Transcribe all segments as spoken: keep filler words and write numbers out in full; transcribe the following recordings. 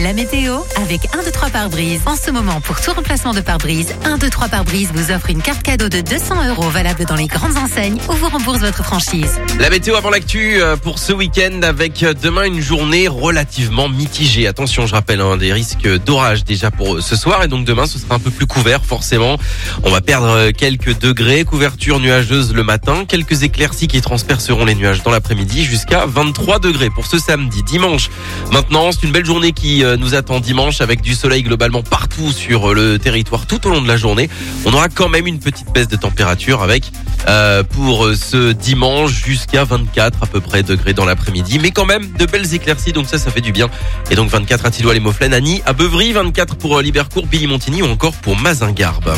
La météo avec un, deux, trois pare-brise. En ce moment, pour tout remplacement de pare-brise, un, deux, trois pare-brise vous offre une carte cadeau de deux cents euros valable dans les grandes enseignes ou vous rembourse votre franchise. La météo avant l'actu pour ce week-end avec demain une journée relativement mitigée. Attention, je rappelle, hein, des risques d'orage déjà pour ce soir et donc demain ce sera un peu plus couvert forcément. On va perdre quelques degrés, couverture nuageuse le matin, quelques éclaircies qui transperceront les nuages dans l'après-midi jusqu'à vingt-trois degrés pour ce samedi. Dimanche, maintenant, c'est une belle journée qui nous attend dimanche avec du soleil globalement partout sur le territoire tout au long de la journée. On aura quand même une petite baisse de température avec euh, pour ce dimanche jusqu'à vingt-quatre à peu près degrés dans l'après-midi, mais quand même de belles éclaircies, donc ça, ça fait du bien. Et donc vingt-quatre à Tilloy les Mauflaines, à Nîmes, à Beuvry, vingt-quatre pour Libercourt, Billy-Montigny ou encore pour Mazingarbe.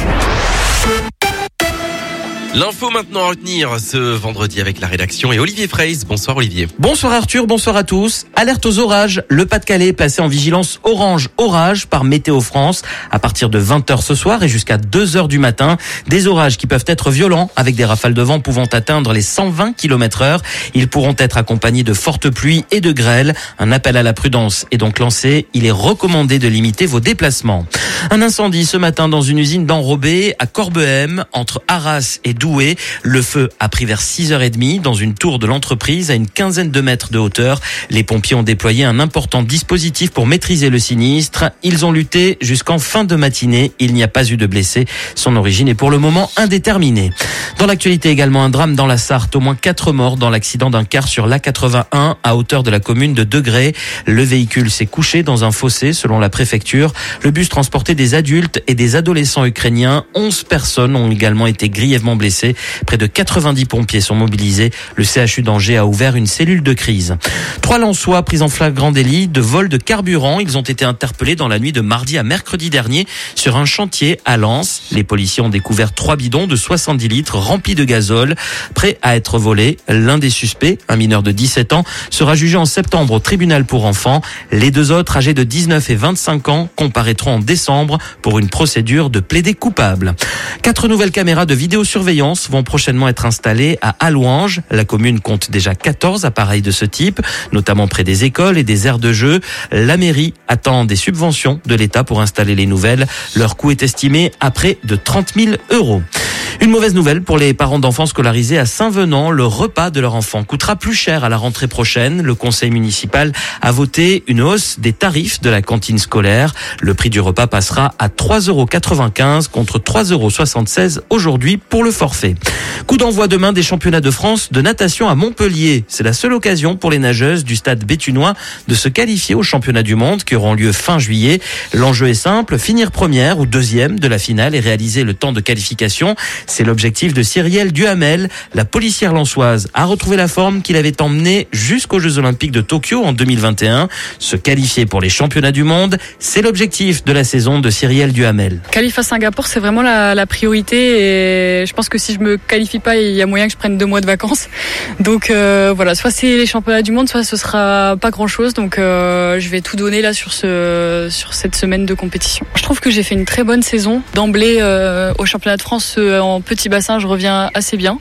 L'info maintenant à retenir ce vendredi avec la rédaction et Olivier Freys. Bonsoir Olivier. Bonsoir Arthur, bonsoir à tous. Alerte aux orages. Le Pas-de-Calais est placé en vigilance orange orage par Météo France à partir de vingt heures ce soir et jusqu'à deux heures du matin. Des orages qui peuvent être violents avec des rafales de vent pouvant atteindre les cent vingt kilomètres heure. Ils pourront être accompagnés de fortes pluies et de grêles. Un appel à la prudence est donc lancé. Il est recommandé de limiter vos déplacements. Un incendie ce matin dans une usine d'enrobés à Corbehem entre Arras et Douai. Le feu a pris vers six heures trente dans une tour de l'entreprise à une quinzaine de mètres de hauteur. Les pompiers ont déployé un important dispositif pour maîtriser le sinistre. Ils ont lutté jusqu'en fin de matinée. Il n'y a pas eu de blessés. Son origine est pour le moment indéterminée. Dans l'actualité également, un drame dans la Sarthe. Au moins quatre morts dans l'accident d'un car sur l'A quatre-vingt-un à hauteur de la commune de Degré. Le véhicule s'est couché dans un fossé selon la préfecture. Le bus transportait des adultes et des adolescents ukrainiens. onze personnes ont également été grièvement blessées. Près de quatre-vingt-dix pompiers sont mobilisés. Le C H U d'Angers a ouvert une cellule de crise. Trois Lensois pris en flagrant délit de vol de carburant. Ils ont été interpellés dans la nuit de mardi à mercredi dernier sur un chantier à Lens. Les policiers ont découvert trois bidons de soixante-dix litres remplis de gazole, prêts à être volés. L'un des suspects, un mineur de dix-sept ans, sera jugé en septembre au tribunal pour enfants. Les deux autres, âgés de dix-neuf et vingt-cinq ans, comparaîtront en décembre pour une procédure de plaidé coupable. Quatre nouvelles caméras de vidéosurveillance vont prochainement être installées à Allouange. La commune compte déjà quatorze appareils de ce type, notamment près des écoles et des aires de jeu. La mairie attend des subventions de l'État pour installer les nouvelles. Leur coût est estimé à près de trente mille euros. Une mauvaise nouvelle pour les parents d'enfants scolarisés à Saint-Venant. Le repas de leur enfant coûtera plus cher à la rentrée prochaine. Le conseil municipal a voté une hausse des tarifs de la cantine scolaire. Le prix du repas passera à trois euros quatre-vingt-quinze contre trois euros soixante-seize aujourd'hui pour le forfait. Coup d'envoi demain des championnats de France de natation à Montpellier. C'est la seule occasion pour les nageuses du stade béthunois de se qualifier aux championnats du monde qui auront lieu fin juillet. L'enjeu est simple, finir première ou deuxième de la finale et réaliser le temps de qualification. C'est l'objectif de Cyrielle Duhamel. La policière lensoise a retrouvé la forme qui l'avait emmenée jusqu'aux Jeux Olympiques de Tokyo en deux mille vingt et un. Se qualifier pour les championnats du monde, c'est l'objectif de la saison de Cyrielle Duhamel. Qualif à Singapour, c'est vraiment la, la priorité et je pense que si je me qualifie pas, il y a moyen que je prenne deux mois de vacances. Donc euh, voilà, soit c'est les championnats du monde, soit ce sera pas grand chose. Donc euh, je vais tout donner là sur ce sur cette semaine de compétition. Je trouve que j'ai fait une très bonne saison d'emblée euh, au championnat de France euh, en petit bassin. Je reviens assez bien.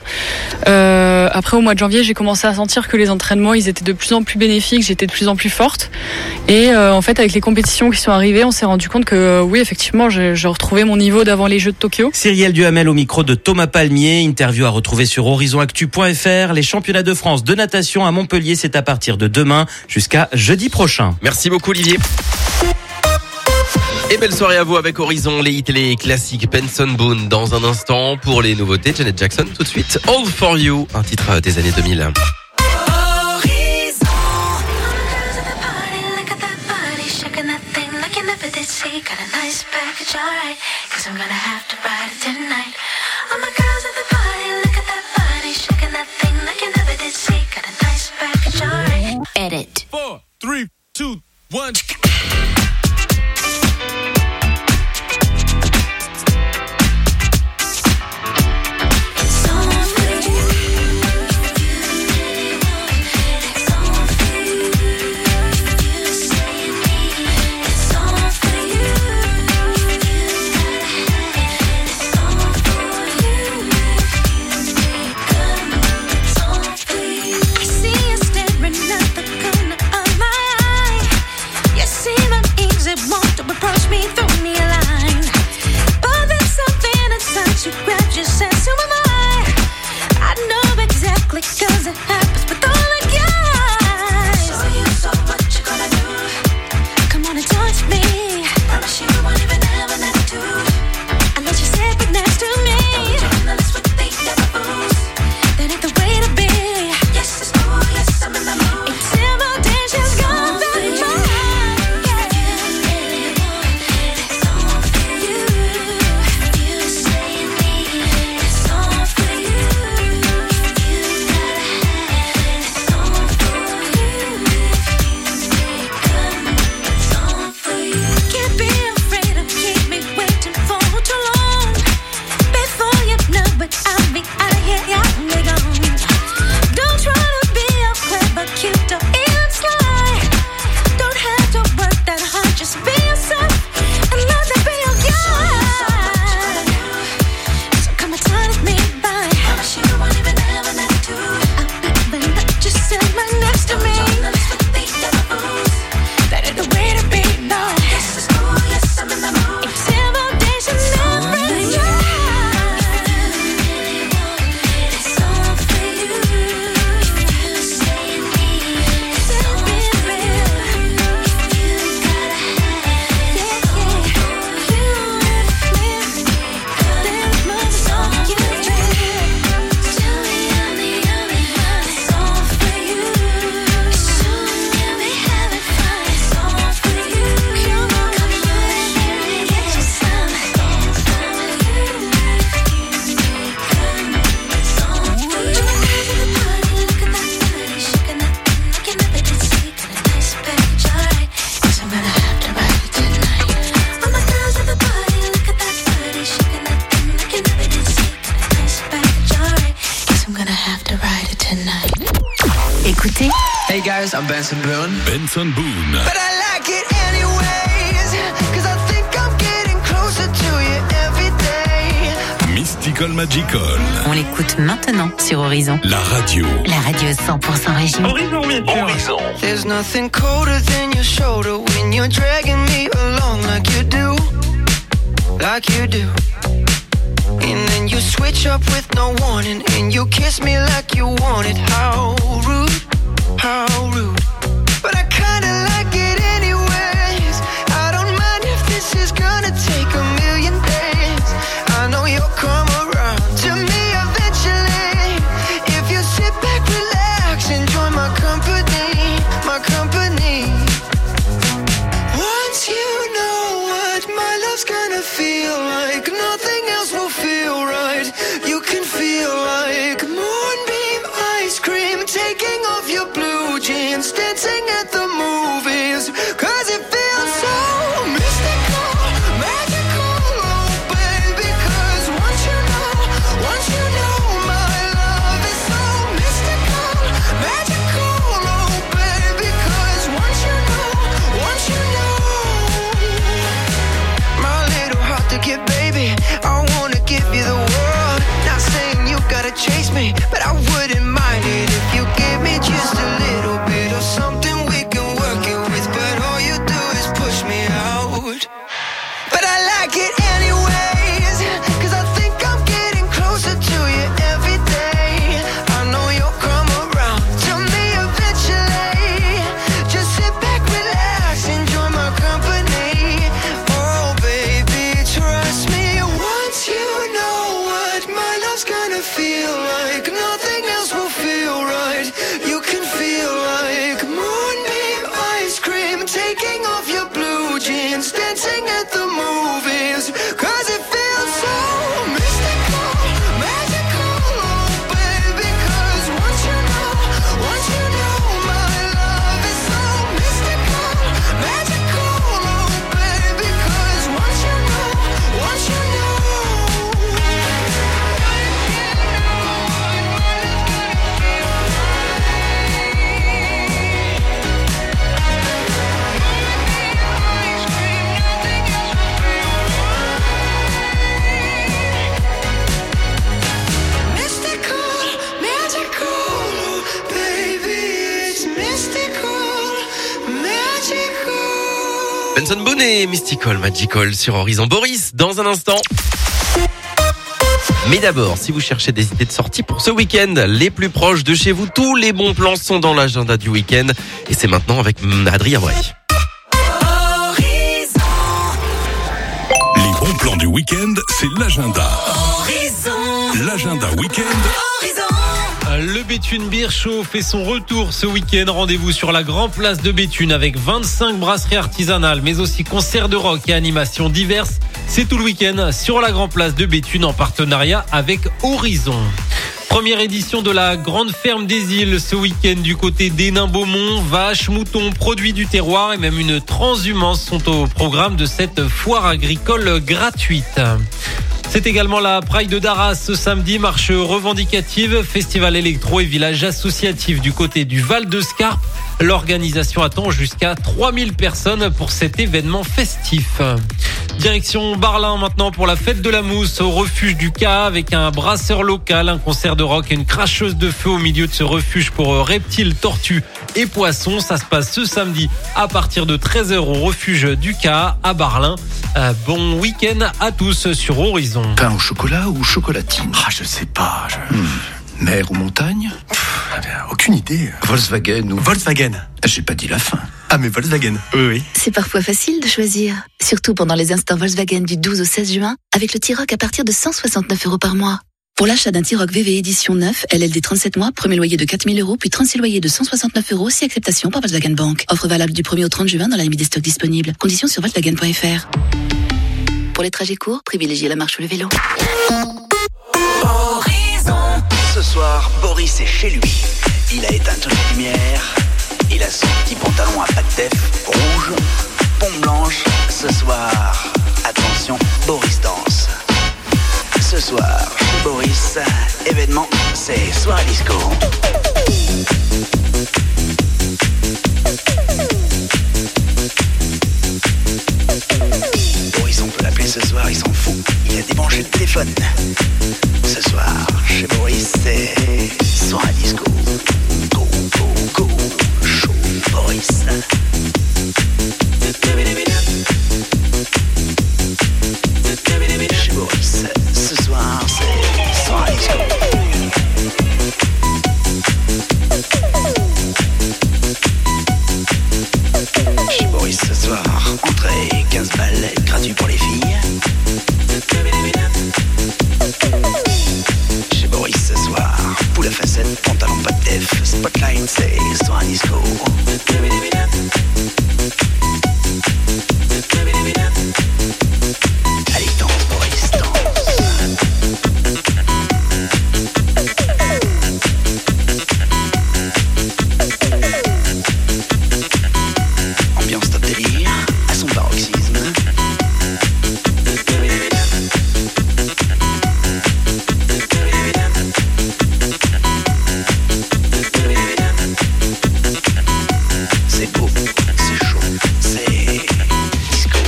Euh, après au mois de janvier, j'ai commencé à sentir que les entraînements ils étaient de plus en plus bénéfiques, j'étais de plus en plus forte. Et euh, en fait avec les compétitions qui sont arrivées, on s'est rendu compte que euh, oui effectivement, je, je retrouvais mon niveau d'avant les Jeux de Tokyo. Cyrielle Duhamel au micro de Thomas Palmier. Interview à retrouver sur horizon actu point f r. Les championnats de France de natation à Montpellier, c'est à partir de demain jusqu'à jeudi prochain. Merci beaucoup Olivier. Et belle soirée à vous avec Horizon, les hits et les classiques. Benson Boone dans un instant pour les nouveautés. Janet Jackson tout de suite. All for You, un titre des années deux mille. Edit. Four, three, two, one. See you staring at the corner of my eye. Yes. Yes, I'm Benson Boone. Benson Boone. But I like it anyways, cause I think I'm getting closer to you every day. Mystical Magical. On l'écoute maintenant sur Horizon. La radio. La radio cent pour cent région. Horizon, bien sûr. Horizon. There's nothing colder than your shoulder when you're dragging me along like you do, like you do. And then you switch up with no warning, and you kiss me like you want it. How rude, how rude. But I kinda like it anyways. I don't mind if this is gonna take a million days. I know you'll come around to me eventually. If you sit back, relax, enjoy my company, my company. Once you know what my love's gonna feel like, nothing else will feel right. You can feel like moonbeam ice cream, taking off your blue jeans, dancing at the movies, cause it feels so mystical, magical, oh baby, cause once you know, once you know my love is so mystical, magical, oh baby, cause once you know, once you know, my little heart to get, baby, I wanna give you the world, not saying you gotta chase me, but I wouldn't mind it if you give me just a little bit of something we can work it with, but all you do is push me out. But I like it anyways, cause I think I'm getting closer to you every day. I know you'll come around to me eventually. Just sit back, relax, enjoy my company. Oh baby, trust me, once you know what my love's gonna feel like, nothing else will feel right. You can feel like moonbeam ice cream, taking off your blue jeans, dancing at the movies, cause it feels so mystical, magical, oh baby, cause once you know, once you know my love is so mystical, magical, oh baby, cause once you know, once you know. Mystical, magical, baby, it's mystical, magical. Benson Boone et Mystical Magical sur Horizon. Boris, dans un instant. Mais d'abord, si vous cherchez des idées de sortie pour ce week-end, les plus proches de chez vous, tous les bons plans sont dans l'agenda du week-end. Et c'est maintenant avec Adrien Bray. Les bons plans du week-end, c'est l'agenda. L'agenda week-end. Le Béthune Beer Show fait son retour ce week-end. Rendez-vous sur la Grand Place de Béthune avec vingt-cinq brasseries artisanales, mais aussi concerts de rock et animations diverses. C'est tout le week-end sur la Grand Place de Béthune en partenariat avec Horizon. Première édition de la Grande Ferme des Îles ce week-end du côté d'Hénin-Beaumont. Vaches, moutons, produits du terroir et même une transhumance sont au programme de cette foire agricole gratuite. C'est également la Pride d'Arras ce samedi, marche revendicative, festival électro et village associatif du côté du Val de Scarpe. L'organisation attend jusqu'à trois mille personnes pour cet événement festif. Direction Barlin maintenant pour la fête de la mousse au refuge du K avec un brasseur local, un concert de rock et une cracheuse de feu au milieu de ce refuge pour reptiles, tortues et poissons. Ça se passe ce samedi à partir de treize heures au refuge du K à Barlin. Euh, bon week-end à tous sur Horizon. Pain au chocolat ou chocolatine? Ah, je sais pas. Je... Hmm. Mer ou montagne? Pff, aucune idée. Volkswagen ou... Volkswagen. J'ai pas dit la fin. Ah, mais Volkswagen. Oui, oui. C'est parfois facile de choisir. Surtout pendant les instants Volkswagen du douze au seize juin, avec le T-Roc à partir de cent soixante-neuf euros par mois. Pour l'achat d'un T-Roc V V édition neuf, L L D trente-sept mois, premier loyer de quatre mille euros, puis trente-six loyers de cent soixante-neuf euros, si acceptation par Volkswagen Bank. Offre valable du premier au trente juin dans la limite des stocks disponibles. Conditions sur volkswagen point f r. Pour les trajets courts, privilégiez la marche ou le vélo. Ce soir, Boris est chez lui. Il a éteint toutes les lumières. Il a son petit pantalon à pas de def, rouge, pompe blanche. Ce soir, attention, Boris danse. Ce soir, chez Boris, événement, c'est soirée disco. téléphone. Ce soir, chez Boris, c'est soirée disco. Go, go, go, show Boris. Chez Boris, ce soir, c'est soirée disco. Chez Boris ce soir, entrée quinze balles, gratuit pour les filles. Chez Boris ce soir, poule à facettes, pantalon pas de def, spotlight c'est soir disco. Allez danse Boris, danse. Ambiance top délire, à son paroxysme. C'est beau, c'est chaud, c'est disco.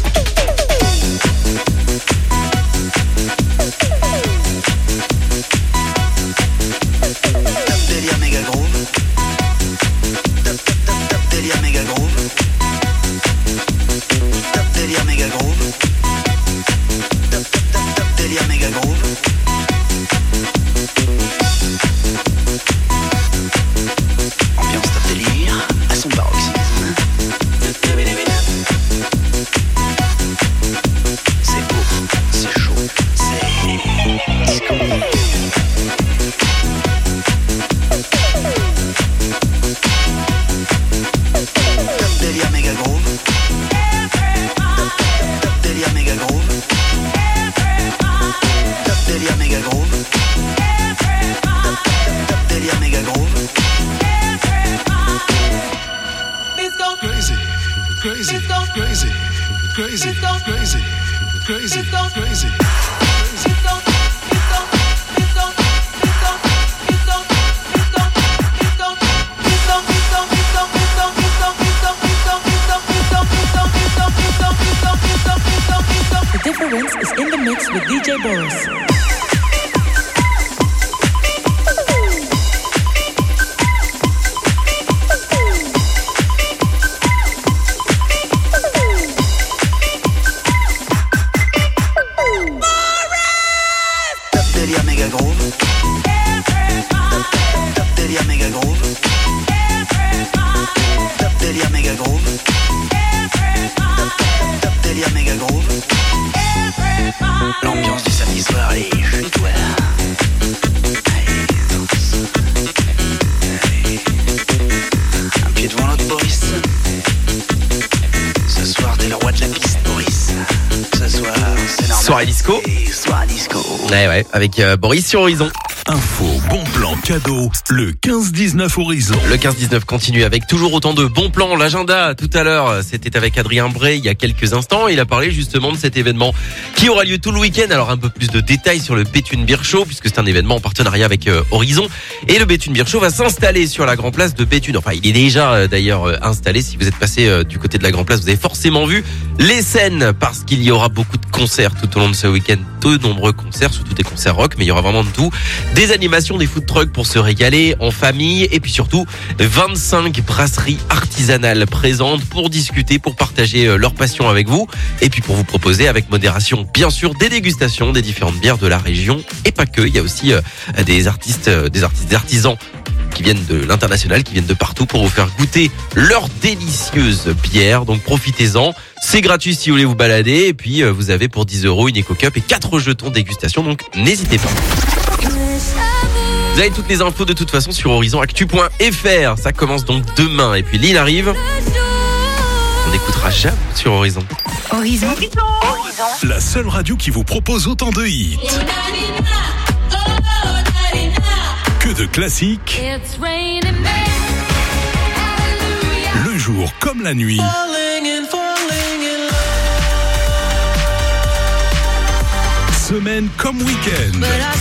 Top délire méga groove. Top, top, top, top délire méga groove. Top délire méga groove. Top, top, top, top délire méga groove. Ambiance top délire, à son paroxysme. C'est beau, c'est chaud, c'est disco. Top délire méga groove. Top, top, top, top délire méga groove. Top délire méga groove. Top, top, top, top délire méga groove. Crazy, crazy, crazy, crazy, crazy, crazy, crazy. The difference is in the mix with D J Boris. Top délire méga groove. Top, top, top délire méga groove. Top délire méga groove. Top, top, top délire méga groove. L'ambiance du samedi soir, les jeunes toi. Allez, danse. Allez. Un pied devant l'autre, Boris. Ce soir, t'es le roi de la piste, Boris. Ce soir, c'est normal. Soirée disco. Et soirée disco. Ouais, ouais, avec euh, Boris sur Horizon. Info, bon plan, cadeau, le quinze dix-neuf Horizon. Le quinze dix-neuf continue avec toujours autant de bons plans. L'agenda, tout à l'heure, c'était avec Adrien Bray il y a quelques instants. Il a parlé justement de cet événement qui aura lieu tout le week-end. Alors un peu plus de détails sur le Béthune Beer Show, puisque c'est un événement en partenariat avec euh, Horizon. Et le Béthune Beer Show va s'installer sur la Grand Place de Béthune. Enfin, il est déjà euh, d'ailleurs euh, installé. Si vous êtes passé euh, du côté de la Grand Place, vous avez forcément vu les scènes, parce qu'il y aura beaucoup de concerts tout au long de ce week-end. De nombreux concerts, surtout des concerts rock, mais il y aura vraiment de tout. Des animations, des food trucks pour se régaler en famille, et puis surtout vingt-cinq brasseries artisanales présentes pour discuter, pour partager leur passion avec vous, et puis pour vous proposer avec modération bien sûr des dégustations des différentes bières de la région, et pas que. Il y a aussi euh, des artistes, euh, des artistes, des artisans qui viennent de l'international, qui viennent de partout pour vous faire goûter leurs délicieuses bières. Donc profitez-en, c'est gratuit si vous voulez vous balader, et puis euh, vous avez pour dix euros une Eco Cup et quatre jetons dégustation, donc n'hésitez pas. Vous avez toutes les infos de toute façon sur horizon actu point f r. Ça commence donc demain, et puis Lille arrive. On écoutera Jam sur Horizon. Horizon. La seule radio qui vous propose autant de hits que de classiques, le jour comme la nuit, semaine comme week-end.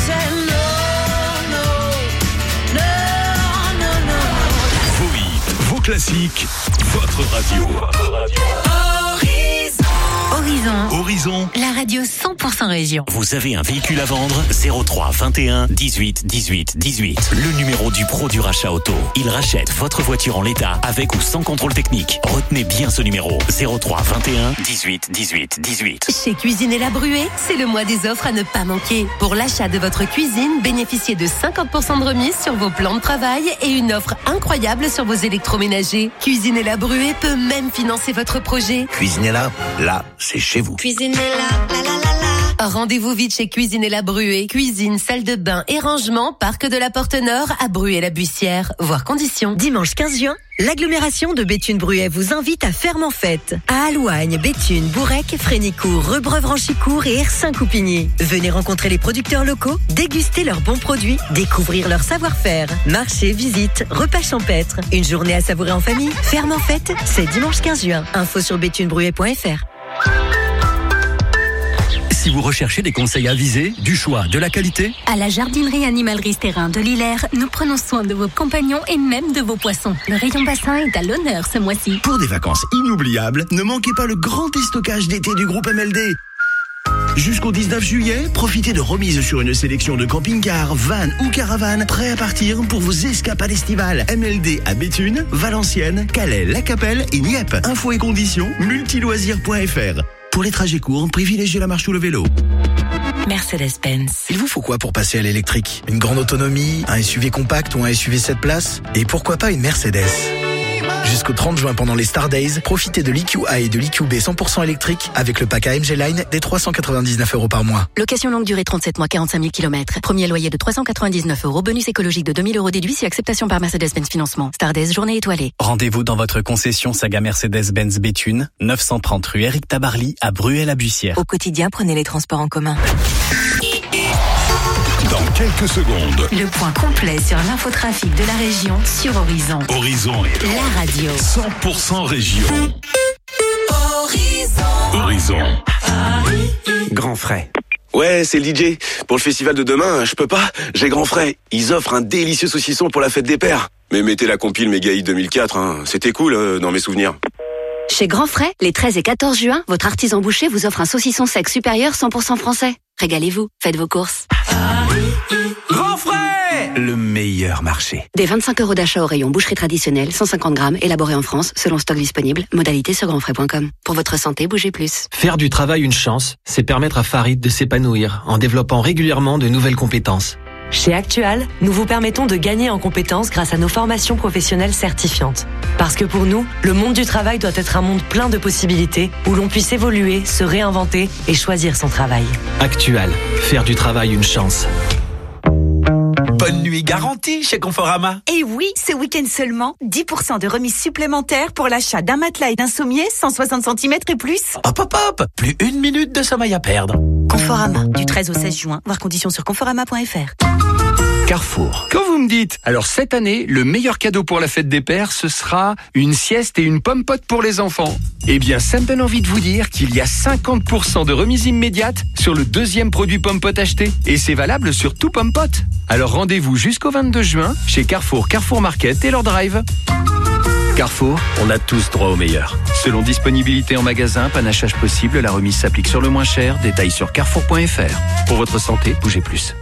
Vos hits, vos classiques, votre radio. Horizon. Horizon. La radio cent pour cent région. Vous avez un véhicule à vendre? zéro trois vingt et un dix-huit dix-huit dix-huit. Le numéro du pro du rachat auto. Il rachète votre voiture en l'état avec ou sans contrôle technique. Retenez bien ce numéro. zéro trois vingt et un dix-huit dix-huit dix-huit. Chez Cuisine et la Bruée, c'est le mois des offres à ne pas manquer. Pour l'achat de votre cuisine, bénéficiez de cinquante pour cent de remise sur vos plans de travail et une offre incroyable sur vos électroménagers. Cuisine et la Bruée peut même financer votre projet. Cuisine et là, là, c'est chez vous. Cuisine et la, la, la, la, la. Rendez-vous vite chez Cuisine et la Bruée. Cuisine, salle de bain et rangement, parc de la Porte Nord à Bruay-la-Bussière. Voir conditions. Dimanche quinze juin, l'agglomération de Béthune-Bruay vous invite à Ferme en Fête. À Alouagne, Béthune, Bourrec, Frénicourt, Rebreuve-Rancicourt et Hersin-Coupigny. Venez rencontrer les producteurs locaux, déguster leurs bons produits, découvrir leur savoir-faire. Marché, visite, repas champêtres. Une journée à savourer en famille. Ferme en Fête, c'est dimanche quinze juin. Info sur béthune-bruay point f r. Si vous recherchez des conseils avisés, du choix, de la qualité, à la jardinerie animalerie Stérin de Lillers, nous prenons soin de vos compagnons et même de vos poissons. Le rayon bassin est à l'honneur ce mois-ci. Pour des vacances inoubliables, ne manquez pas le grand déstockage d'été du groupe M L D. Jusqu'au dix-neuf juillet, profitez de remises sur une sélection de camping-cars, vannes ou caravanes prêts à partir pour vos escapades estivales. M L D à Béthune, Valenciennes, Calais, La Capelle et Nieppe. Infos et conditions, multiloisirs point f r. Pour les trajets courts, privilégiez la marche ou le vélo. Mercedes-Benz. Il vous faut quoi pour passer à l'électrique? Une grande autonomie, un S U V compact ou un S U V sept places? Et pourquoi pas une Mercedes? Jusqu'au trente juin pendant les Star Days, profitez de l'E Q A et de l'E Q B cent pour cent électrique avec le pack A M G Line des trois cent quatre-vingt-dix-neuf euros par mois. Location longue durée trente-sept mois, quarante-cinq mille kilomètres. Premier loyer de trois cent quatre-vingt-dix-neuf euros. Bonus écologique de deux mille euros déduit si acceptation par Mercedes-Benz Financement. Star Days, journée étoilée. Rendez-vous dans votre concession Saga Mercedes-Benz Béthune, neuf cent trente rue Éric Tabarly à Bruay-la-Bussière. Au quotidien, prenez les transports en commun. Dans quelques secondes, Le point complet sur l'infotrafic de la région sur Horizon. Horizon, La radio. cent pour cent région. Horizon. Horizon. Grand Frais. Ouais, c'est le D J. Pour le festival de demain, je peux pas. J'ai Grand Frais. Ils offrent un délicieux saucisson pour la fête des pères. Mais mettez la compile Mégaï deux mille quatre, hein. C'était cool euh, dans mes souvenirs. Chez Grand Frais, les treize et quatorze juin, votre artisan boucher vous offre un saucisson sec supérieur cent pour cent français. Régalez-vous, faites vos courses. Grand Frais, le meilleur marché. Des vingt-cinq euros d'achat au rayon boucherie traditionnelle, cent cinquante grammes, élaboré en France, selon stock disponible. Modalité sur grandfrais point com. Pour votre santé, bougez plus. Faire du travail une chance, c'est permettre à Farid de s'épanouir en développant régulièrement de nouvelles compétences. Chez Actual, nous vous permettons de gagner en compétences grâce à nos formations professionnelles certifiantes. Parce que pour nous, le monde du travail doit être un monde plein de possibilités où l'on puisse évoluer, se réinventer et choisir son travail. Actual, faire du travail une chance. Bonne nuit garantie chez Conforama. Et oui, ce week-end seulement, dix pour cent de remise supplémentaire pour l'achat d'un matelas et d'un sommier cent soixante centimètres et plus. Hop hop hop, plus une minute de sommeil à perdre. Conforama, du treize au seize juin, voir conditions sur conforama point f r. Carrefour. Quand vous me dites, alors cette année, le meilleur cadeau pour la fête des pères, ce sera une sieste et une pomme pote pour les enfants. Eh bien, ça me donne envie de vous dire qu'il y a cinquante pour cent de remise immédiate sur le deuxième produit pomme pote acheté. Et c'est valable sur tout pomme pote. Alors rendez-vous jusqu'au vingt-deux juin chez Carrefour, Carrefour Market et leur drive. Carrefour, on a tous droit au meilleur. Selon disponibilité en magasin, panachage possible, la remise s'applique sur le moins cher. Détails sur carrefour point f r. Pour votre santé, bougez plus.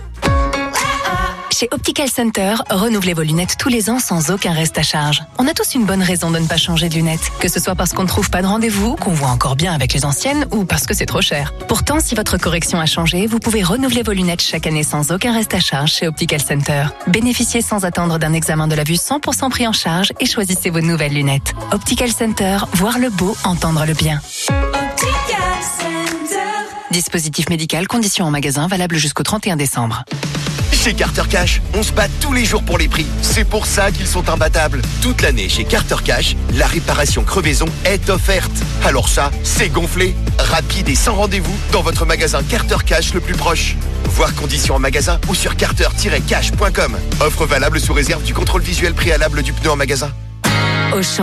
Chez Optical Center, renouvelez vos lunettes tous les ans sans aucun reste à charge. On a tous une bonne raison de ne pas changer de lunettes. Que ce soit parce qu'on ne trouve pas de rendez-vous, qu'on voit encore bien avec les anciennes ou parce que c'est trop cher. Pourtant, si votre correction a changé, vous pouvez renouveler vos lunettes chaque année sans aucun reste à charge chez Optical Center. Bénéficiez sans attendre d'un examen de la vue cent pour cent pris en charge et choisissez vos nouvelles lunettes. Optical Center, voir le beau, entendre le bien. Optical Center. Dispositif médical, conditions en magasin, valable jusqu'au trente et un décembre. Chez Carter Cash, on se bat tous les jours pour les prix. C'est pour ça qu'ils sont imbattables. Toute l'année chez Carter Cash, la réparation crevaison est offerte. Alors ça, c'est gonflé, rapide et sans rendez-vous dans votre magasin Carter Cash le plus proche. Voir conditions en magasin ou sur carter tiret cash point com. Offre valable sous réserve du contrôle visuel préalable du pneu en magasin. Auchan.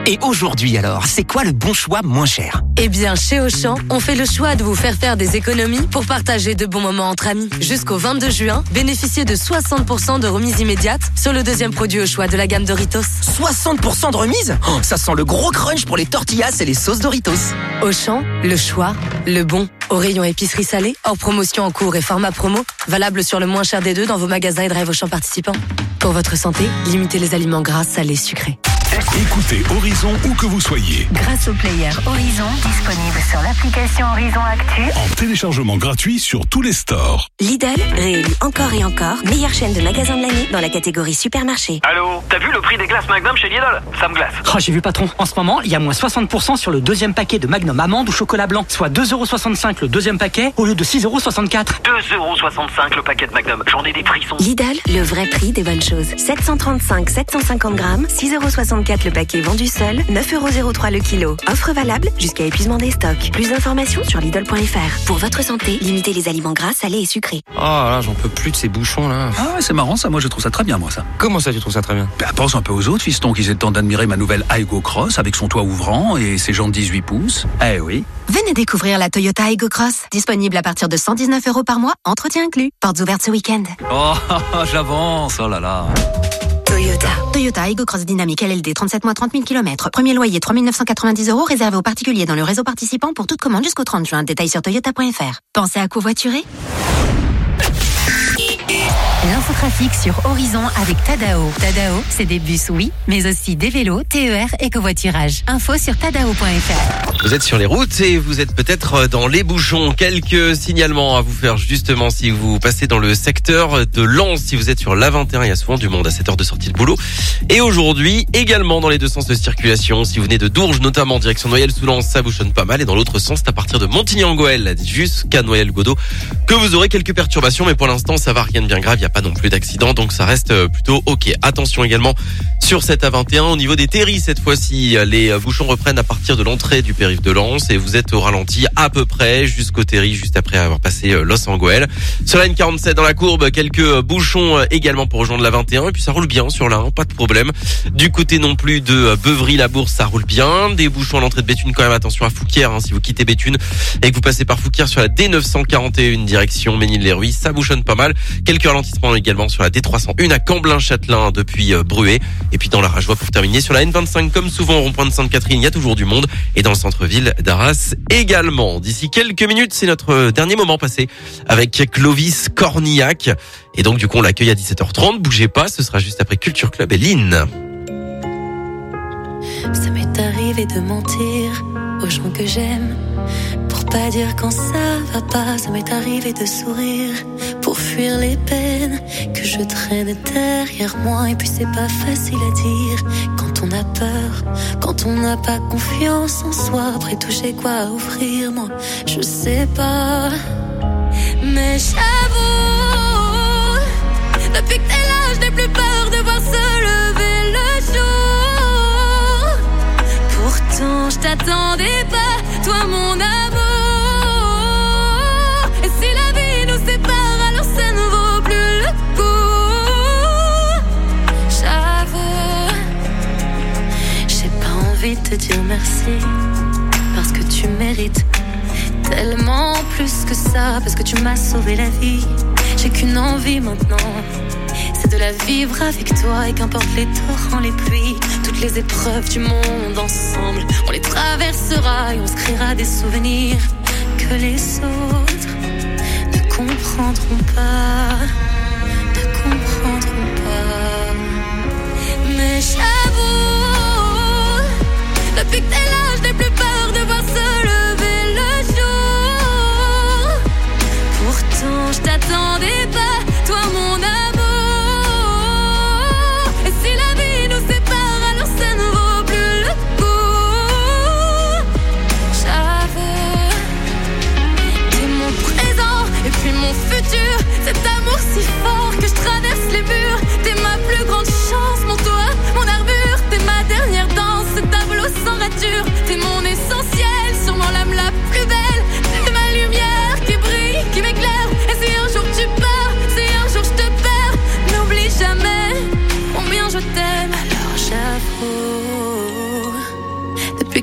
Et aujourd'hui alors, c'est quoi le bon choix moins cher? Eh bien, chez Auchan, on fait le choix de vous faire faire des économies pour partager de bons moments entre amis. Jusqu'au vingt-deux juin, bénéficiez de soixante pour cent de remise immédiate sur le deuxième produit au choix de la gamme Doritos. soixante pour cent de remise? Oh, ça sent le gros crunch pour les tortillas et les sauces Doritos. Auchan, le choix, le bon. Au rayon épicerie salée, hors promotion en cours et format promo, valable sur le moins cher des deux dans vos magasins et drive Auchan participants. Pour votre santé, limitez les aliments gras, salés, sucrés. Écoutez Horizon où que vous soyez. Grâce au player Horizon, disponible sur l'application Horizon Actu. En téléchargement gratuit sur tous les stores. Lidl, réélu encore et encore, meilleure chaîne de magasins de l'année dans la catégorie supermarché. Allô, t'as vu le prix des glaces Magnum chez Lidl? Ça me glace. Oh, j'ai vu patron. En ce moment, il y a moins soixante pour cent sur le deuxième paquet de Magnum amande ou chocolat blanc, soit deux euros soixante-cinq le deuxième paquet au lieu de six euros soixante-quatre. deux euros soixante-cinq le paquet de Magnum. J'en ai des frissons. Lidl, le vrai prix des bonnes choses. sept cent trente-cinq sept cent cinquante grammes, six euros soixante-quatre le paquet vendu seul, neuf euros zéro trois le kilo. Offre valable jusqu'à épuisement des stocks. Plus d'informations sur Lidl point F R. Pour votre santé, limitez les aliments gras, salés et sucrés. Oh là, j'en peux plus de ces bouchons là. Ah ouais, c'est marrant ça, moi je trouve ça très bien moi ça. Comment ça tu trouves ça très bien? Bah, pense un peu aux autres fistons qui aient le temps d'admirer ma nouvelle Aygo Cross avec son toit ouvrant et ses jantes dix-huit pouces. Eh oui. Venez découvrir la Toyota Aygo Cross. Disponible à partir de cent dix-neuf euros par mois, entretien inclus. Portes ouvertes ce week-end. Oh, j'avance, oh là là. Toyota. Toyota Aygo Cross Dynamique L L D, trente-sept mois, trente mille kilomètres. Premier loyer, trois mille neuf cent quatre-vingt-dix euros, réservé aux particuliers dans le réseau participant pour toute commande jusqu'au trente juin. Détails sur toyota point F R. Pensez à covoiturer? L'infotrafic sur Horizon avec Tadao. Tadao, c'est des bus, oui, mais aussi des vélos, T E R et covoiturage. Info sur tadao point F R. Vous êtes sur les routes et vous êtes peut-être dans les bouchons. Quelques signalements à vous faire justement si vous passez dans le secteur de Lens. Si vous êtes sur l'A vingt et un, il y a souvent du monde à cette heure de sortie de boulot. Et aujourd'hui, également dans les deux sens de circulation. Si vous venez de Dourges, notamment direction Noyelles-sous-Lens, ça bouchonne pas mal. Et dans l'autre sens, c'est à partir de Montigny-en-Goël jusqu'à Noyelles-Godeau que vous aurez quelques perturbations. Mais pour l'instant, ça va, rien de bien grave. Il n'y a pas non plus d'accident, donc ça reste plutôt ok. Attention également sur cette A vingt et un au niveau des terris cette fois-ci. Les bouchons reprennent à partir de l'entrée du périph' de Lens et vous êtes au ralenti à peu près jusqu'au terri, juste après avoir passé Los-en-Goël. Sur la N quarante-sept dans la courbe, quelques bouchons également pour rejoindre la vingt et un et puis ça roule bien sur la un, pas de problème. Du côté non plus de Beuvry-la-Bourse, ça roule bien. Des bouchons à l'entrée de Béthune quand même, attention à Fouquières, hein, si vous quittez Béthune et que vous passez par Fouquières sur la D neuf cent quarante et un direction Ménil-les-Ruys, ça bouchonne pas mal. Quelques ralentissements également sur la D trois cent un à Camblin-Châtelain depuis Bruay. Et puis dans la Rajoie pour terminer sur la N vingt-cinq, comme souvent au rond-point de Sainte-Catherine, il y a toujours du monde. Et dans le centre-ville d'Arras également. D'ici quelques minutes, c'est notre dernier moment passé avec Clovis Cornillac. Et donc du coup on l'accueille à dix-sept heures trente. Bougez pas, ce sera juste après Culture Club et Lynn. Ça m'est arrivé de mentir aux gens que j'aime pour pas dire quand ça va pas. Ça m'est arrivé de sourire pour fuir les peines que je traîne derrière moi. Et puis c'est pas facile à dire quand on a peur, quand on n'a pas confiance en soi. Après tout j'ai quoi offrir, moi je sais pas. Mais j'avoue, depuis que t'es là je n'ai plus peur de voir se lever le jour. Pourtant je t'attendais pas, toi mon amour. Et si la vie nous sépare, alors ça ne vaut plus le coup. J'avoue, j'ai pas envie de te dire merci, parce que tu mérites tellement plus que ça, parce que tu m'as sauvé la vie. J'ai qu'une envie maintenant, c'est de la vivre avec toi. Et qu'importe les torrents, les pluies, toutes les épreuves du monde ensemble, on les traversera et on se créera des souvenirs que les autres ne comprendront pas, ne comprendront pas. Mais j'avoue, depuis que t'es là, je n'ai plus peur de voir se lever le jour. Pourtant je t'attendais pas, toi mon amour. Et si la vie nous sépare, alors ça ne vaut plus le coup. J'avoue, t'es mon présent et puis mon futur. Cet amour si fort que je traverse les murs. T'es ma plus grande chance, mon toit, mon armure. T'es ma dernière danse, ce tableau sans rature. T'es mon essentiel, sûrement l'âme la plus belle. T'es ma lumière qui brille, qui m'éclaire. Et si un jour tu pars, si un jour je te perds, n'oublie jamais combien je t'aime. Alors j'avoue,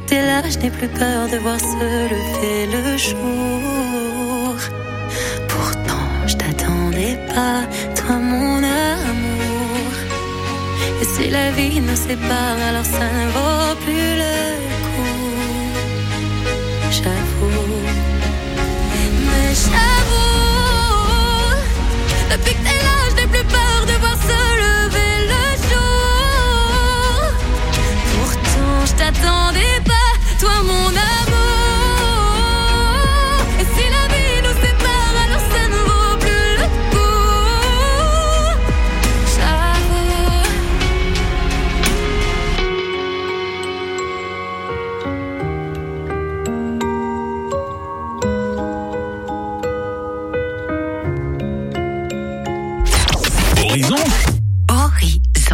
t'es là, je n'ai plus peur de voir se lever le jour. Pourtant, je t'attendais pas, toi mon amour. Et si la vie nous sépare, alors ça ne vaut plus le coup. J'avoue, mais j'avoue, depuis que t'es là, je n'ai plus peur de voir se lever le jour. Pourtant, je t'attendais pas, toi mon amour. Et si la vie nous sépare, alors ça ne vaut plus le coup. J'avoue. Horizon. Horizon.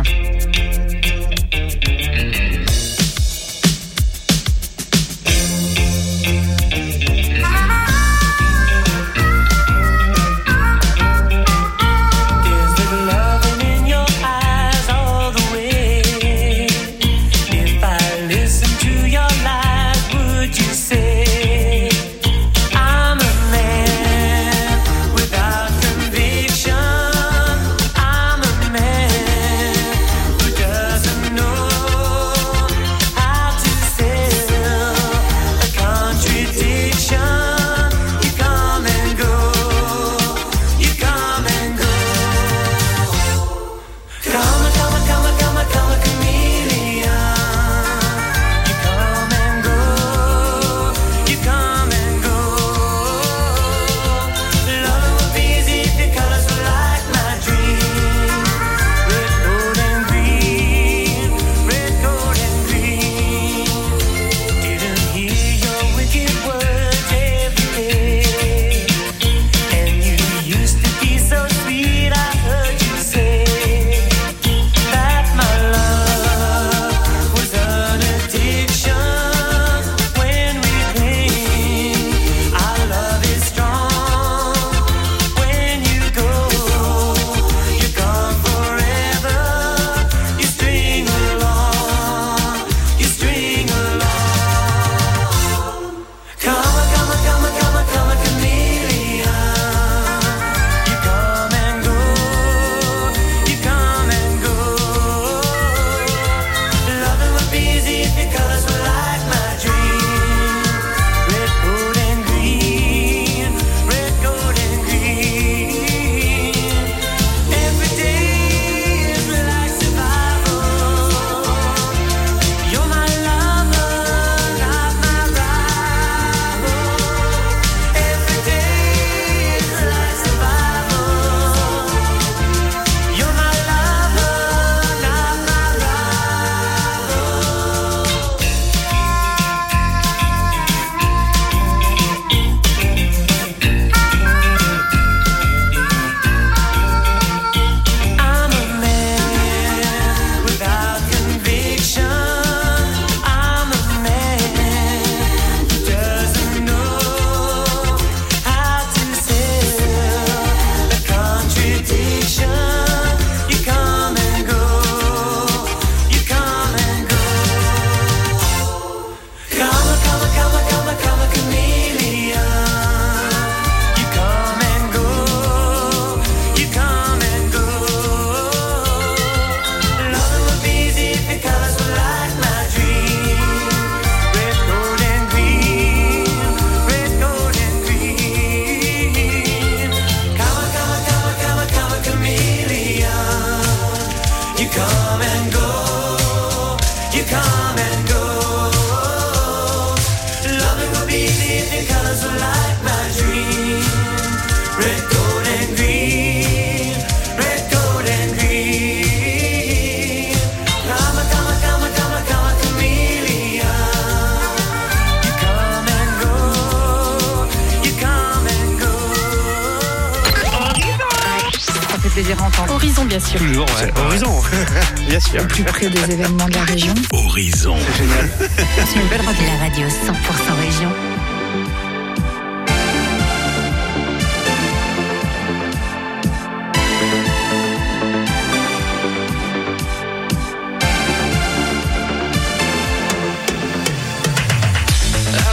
plaisir à entendre. Horizon, bien sûr. Toujours, ouais. Horizon, bien sûr. Au plus près des événements de la région. Horizon. C'est génial. C'est une belle radio. La radio cent pour cent région.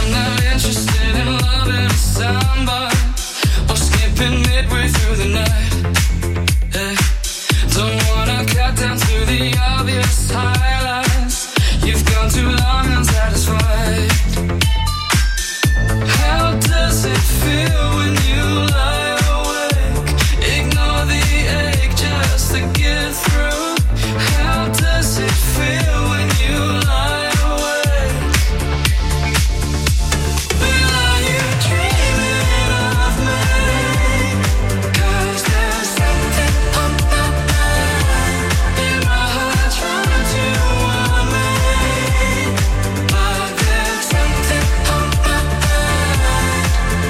I'm not interested in loving a soundbite or skipping midway through the night. Hey, don't wanna cut down to the obvious highlights. You've gone too long unsatisfied. How does it feel when you lie awake? Ignore the ache just to get through. How does it feel when you lie awake? Well, are you dreaming of me? 'Cause there's something on my mind. In my heart trying to warn me. But there's something on my mind.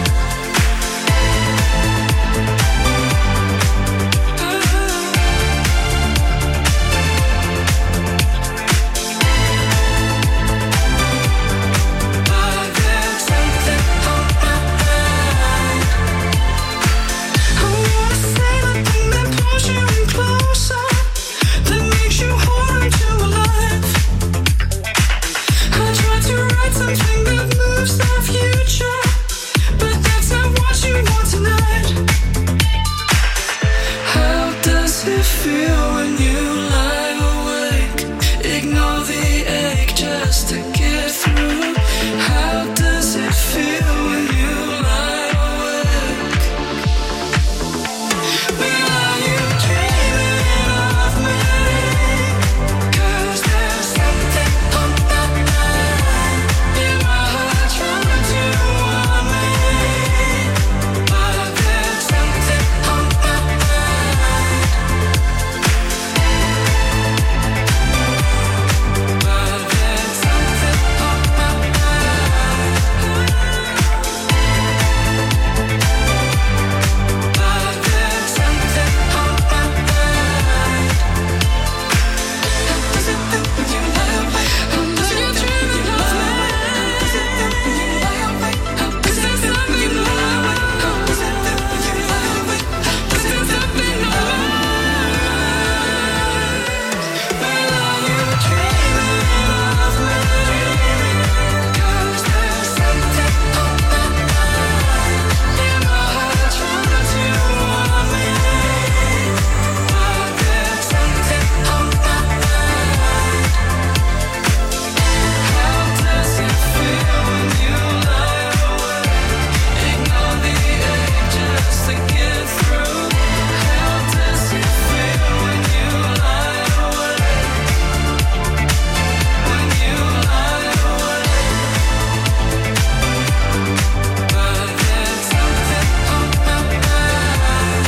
But there's something on my mind. I wanna say the thing that pulls you in closer, that makes you hold on to alive. I try to write something that moves our future, but that's not what you want tonight. How does it feel when you lie awake? Ignore the ache just to get through. How does it feel when you lie awake? Well, are you dreaming of me? 'Cause there's something on my mind. In my heart trying to warn me. But there's something on my mind. But there's something on my mind. But there's something on my mind. How does it feel when you lie awake? How does it feel when you lie awake? How does it feel when you lie awake? How does it feel when you lie awake? How does it feel when you lie awake? How does it feel when you lie awake? Well, are you dreaming of me? 'Cause there's something on my mind. In my heart trying to warn me. But there's something on my mind. How does it feel when you lie awake? Ignore the ache just to get through. How does it feel when you lie awake? When you lie awake. But there's something on my mind.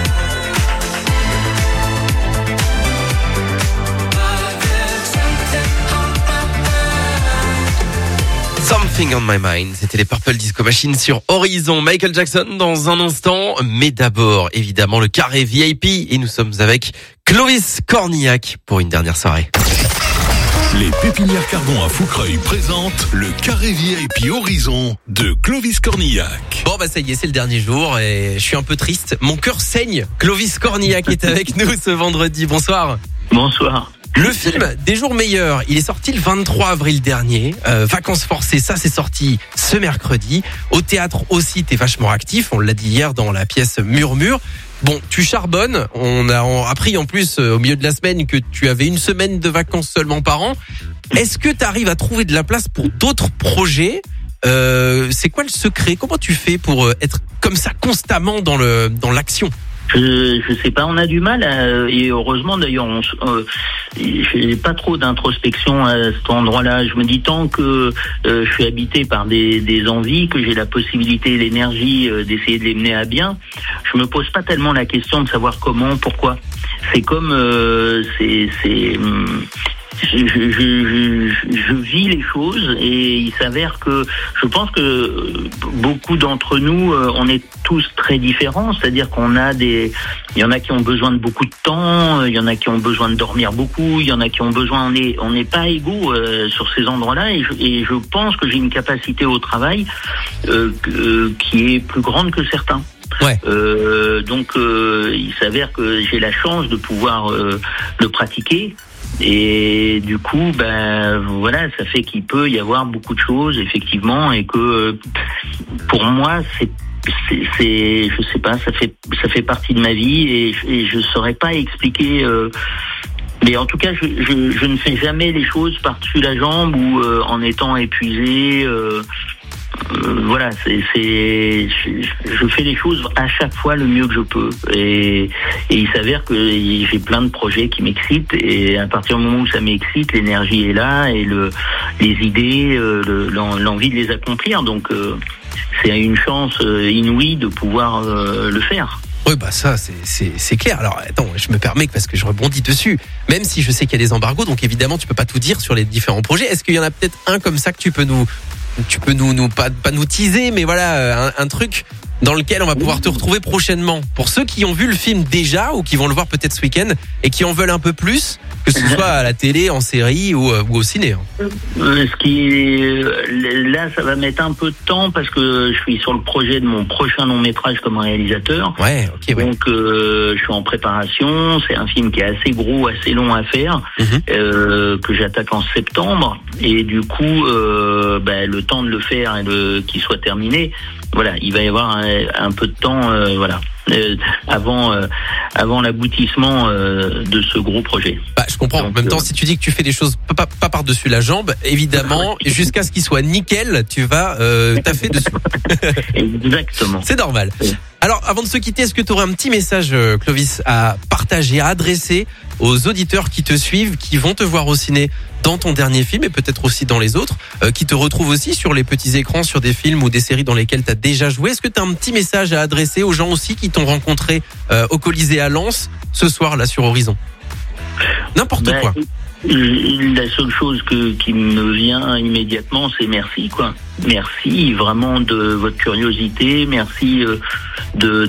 But there's something on my mind. Something on my mind, c'était les Purple Disco Machine sur Horizon. Michael Jackson dans un instant, mais d'abord évidemment le carré V I P et nous sommes avec Clovis Cornillac pour une dernière soirée. Les Pépinières Cardon à Foucreuil présentent le carré V I P Horizon de Clovis Cornillac. Bon bah ça y est, c'est le dernier jour et je suis un peu triste. Mon cœur saigne. Clovis Cornillac est avec nous ce vendredi. Bonsoir. Bonsoir. Le film Des jours meilleurs, il est sorti le vingt-trois avril dernier. Euh, Vacances forcées, ça c'est sorti ce mercredi. Au théâtre aussi, t'es vachement actif. On l'a dit hier dans la pièce Murmure. Bon, tu charbonnes. On a appris en plus euh, au milieu de la semaine que tu avais une semaine de vacances seulement par an. Est-ce que tu arrives à trouver de la place pour d'autres projets ? euh, C'est quoi le secret ? Comment tu fais pour euh, être comme ça constamment dans le dans l'action ? Je, je sais pas, on a du mal à, et heureusement d'ailleurs, on, euh, j'ai pas trop d'introspection à cet endroit-là. Je me dis tant que euh, je suis habité par des, des envies, que j'ai la possibilité et l'énergie euh, d'essayer de les mener à bien, je me pose pas tellement la question de savoir comment, pourquoi. C'est comme, euh, c'est, c'est. Hum, Je, je, je, je vis les choses et il s'avère que je pense que beaucoup d'entre nous, on est tous très différents, c'est-à-dire qu'on a des, il y en a qui ont besoin de beaucoup de temps, il y en a qui ont besoin de dormir beaucoup, il y en a qui ont besoin, on est, on n'est pas égaux euh, sur ces endroits-là et je, et je pense que j'ai une capacité au travail euh, euh, qui est plus grande que certains. Ouais. Euh, donc euh, il s'avère que j'ai la chance de pouvoir euh, le pratiquer. Et du coup, ben voilà, ça fait qu'il peut y avoir beaucoup de choses effectivement, et que pour moi, c'est c'est, c'est je sais pas, ça fait ça fait partie de ma vie, et, et je saurais pas expliquer. Euh, mais en tout cas, je, je je ne fais jamais les choses par-dessus la jambe ou euh, en étant épuisé. Euh, Euh, voilà, c'est, c'est je, je fais les choses à chaque fois le mieux que je peux, et, et il s'avère que j'ai plein de projets qui m'excitent, et à partir du moment où ça m'excite, l'énergie est là, et le les idées, euh, le, l'envie de les accomplir, donc euh, c'est une chance inouïe de pouvoir euh, le faire. Oui, bah ça, c'est, c'est, c'est clair. Alors, attends, je me permets parce que je rebondis dessus. Même si je sais qu'il y a des embargos, donc évidemment, tu peux pas tout dire sur les différents projets. Est-ce qu'il y en a peut-être un comme ça que tu peux nous, tu peux nous, nous pas, pas nous teaser, mais voilà, un, un truc dans lequel on va pouvoir te retrouver prochainement. Pour ceux qui ont vu le film déjà ou qui vont le voir peut-être ce week-end et qui en veulent un peu plus, que ce soit à la télé, en série ou, ou au ciné. Hein. Ce qui est, là, ça va mettre un peu de temps parce que je suis sur le projet de mon prochain long métrage comme réalisateur. Ouais, ok. Ouais. Donc, euh, je suis en préparation. C'est un film qui est assez gros, assez long à faire, mm-hmm. euh, que j'attaque en septembre. Et du coup, euh, bah, le temps de le faire et de qu'il soit terminé. Voilà, il va y avoir un, un peu de temps, euh, voilà, euh, avant, euh, avant l'aboutissement euh, de ce gros projet. Bah, je comprends. Donc, en même temps, euh... si tu dis que tu fais les choses pas, pas par-dessus la jambe, évidemment, jusqu'à ce qu'il soit nickel, tu vas euh, taffer dessus. Exactement. C'est normal. Oui. Alors, avant de se quitter, est-ce que tu aurais un petit message, Clovis, à partager, à adresser aux auditeurs qui te suivent, qui vont te voir au ciné dans ton dernier film et peut-être aussi dans les autres, euh, qui te retrouvent aussi sur les petits écrans, sur des films ou des séries dans lesquelles tu as déjà joué. Est-ce que tu as un petit message à adresser aux gens aussi qui t'ont rencontré euh, au Colisée à Lens ce soir là sur Horizon? N'importe ben, quoi. La seule chose que, qui me vient immédiatement, c'est merci, quoi. Merci vraiment de votre curiosité, merci euh, de,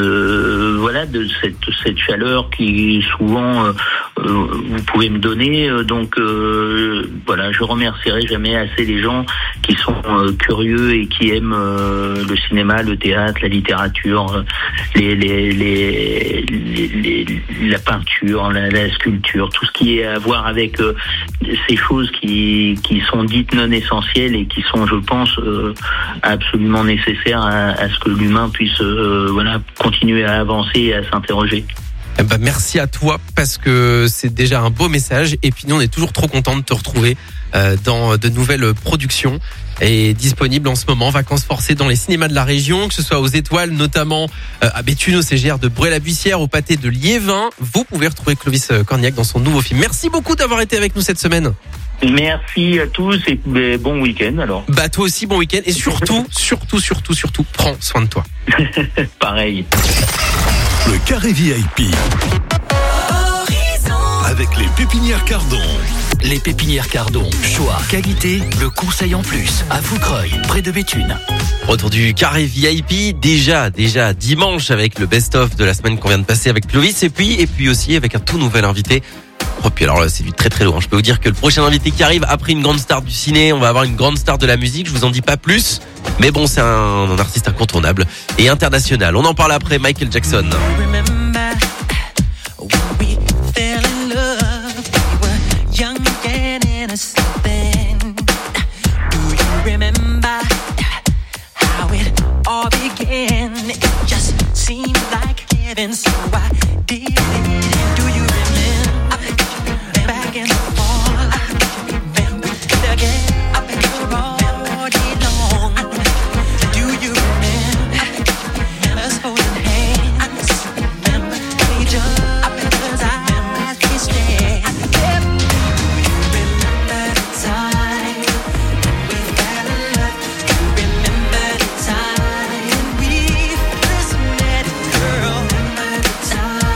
de voilà de cette cette chaleur qui souvent euh, vous pouvez me donner. Donc euh, voilà, je remercierai jamais assez les gens qui sont euh, curieux et qui aiment euh, le cinéma, le théâtre, la littérature, les les les, les, les la peinture, la, la sculpture, tout ce qui est à voir avec euh, ces choses qui qui sont dites non essentielles et qui sont, je pense, Euh, absolument nécessaire à, à ce que l'humain puisse euh, voilà continuer à avancer et à s'interroger. Eh ben, merci à toi parce que c'est déjà un beau message, et puis nous on est toujours trop contents de te retrouver euh, dans de nouvelles productions et disponibles en ce moment, Vacances forcées dans les cinémas de la région, que ce soit aux Étoiles, notamment euh, à Béthune, au C G R de Bruay-la-Buissière, au Pâté de Liévin. Vous pouvez retrouver Clovis Cornillac dans son nouveau film. Merci beaucoup d'avoir été avec nous cette semaine. Merci à tous et bon week-end alors. Bah toi aussi bon week-end, et surtout, surtout, surtout, surtout, prends soin de toi. Pareil. Le carré V I P. Avec les pépinières Cardon. Les pépinières Cardon. Choix, qualité, le conseil en plus. À Foucreuil, près de Béthune. Retour du carré V I P, déjà, déjà dimanche avec le best-of de la semaine qu'on vient de passer avec Clovis, et puis, et puis aussi avec un tout nouvel invité. Oh, puis alors là, c'est du très très loin. Je peux vous dire que le prochain invité qui arrive, après une grande star du ciné, on va avoir une grande star de la musique. Je vous en dis pas plus, mais bon, c'est un, un artiste incontournable et international. On en parle après. Michael Jackson. Time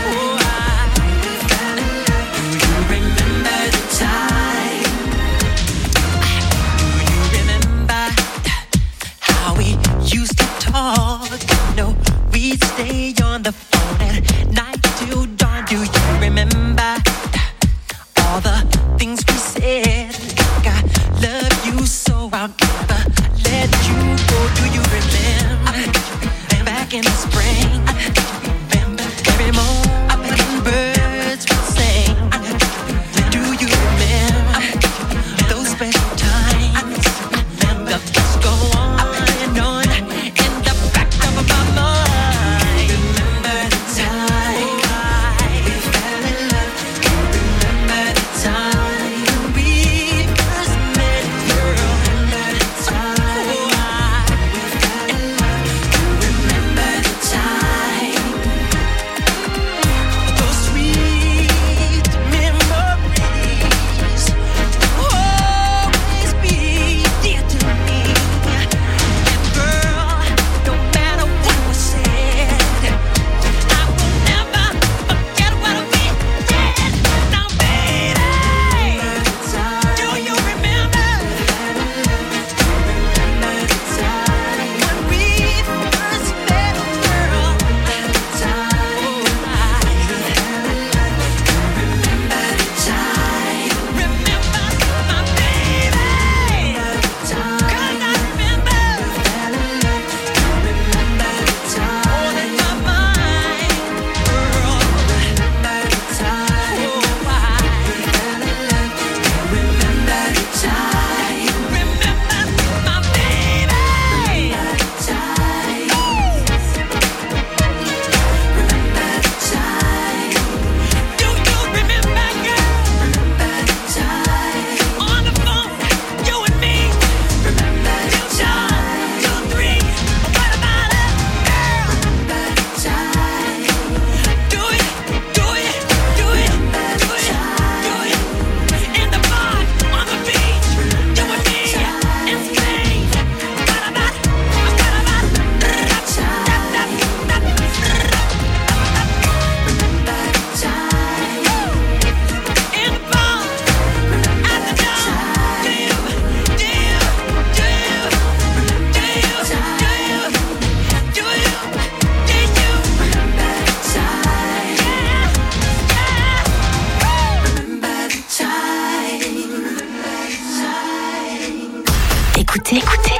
Écoutez, écoutez.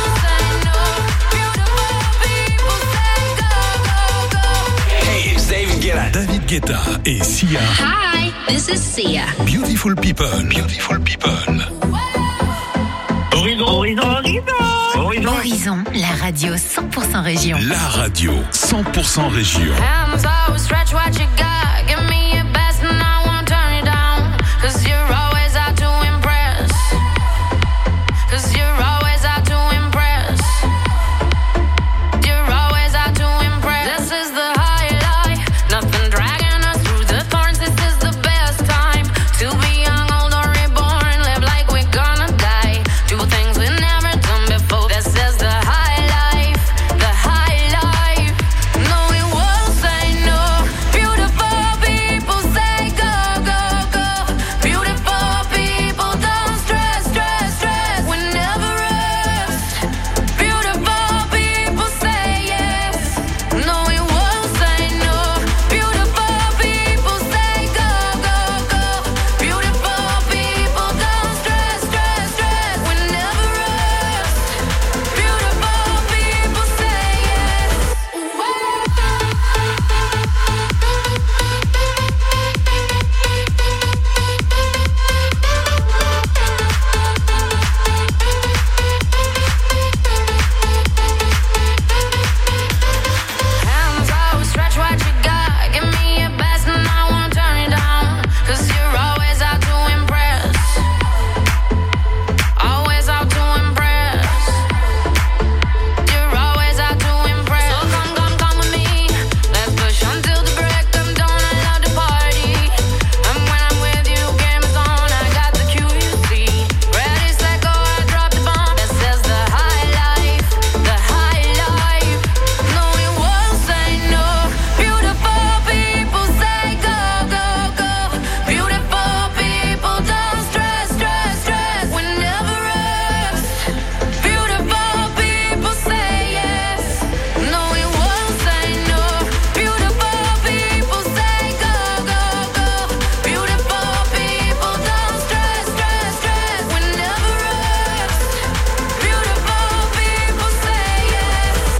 Hey, it's David Guetta. David Guetta et Sia. Hi, this is Sia. Beautiful People. Beautiful People. Horizon, horizon, horizon. Horizon, la radio cent pour cent région. La radio cent pour cent région. Hands out, stretch what you got. Give me your best and I won't turn it down. Cause you're always out to impress. Cause you're always out to impress. You're always out to impress. This is the highlight. Nothing dragging us through the thorns. This is the best time to be young, old or reborn. Live like we're gonna die. Do things we've never done before. This is the high life. The high life. No, we won't say no. Beautiful people say go, go, go. Beautiful people don't stress, stress, stress. We never rest. Beautiful people say yes. No, we won't say no. Beautiful people say go, go, go. Beautiful people don't stress, stress, stress. We never rest. Beautiful people say yes. Hands out, stretch what you got. Give me your best and I won't turn it down. Cause you're always out to impress. Always out to impress. You're always out to impress. So come, come, come with me. Let's push until the break of dawn. I love to party. And when I'm with you, game is on. I got the Q, you see. Ready, set, go, I drop the bomb. This is the high life. The high life. No, we won't say no. Beautiful people say go, go, go. Beautiful people don't stress, stress, stress. We never rest. Beautiful people say yes. No, we won't say no. Beautiful people say go, go, go. Beautiful people don't stress, stress, stress. We never rest. Beautiful people say yes.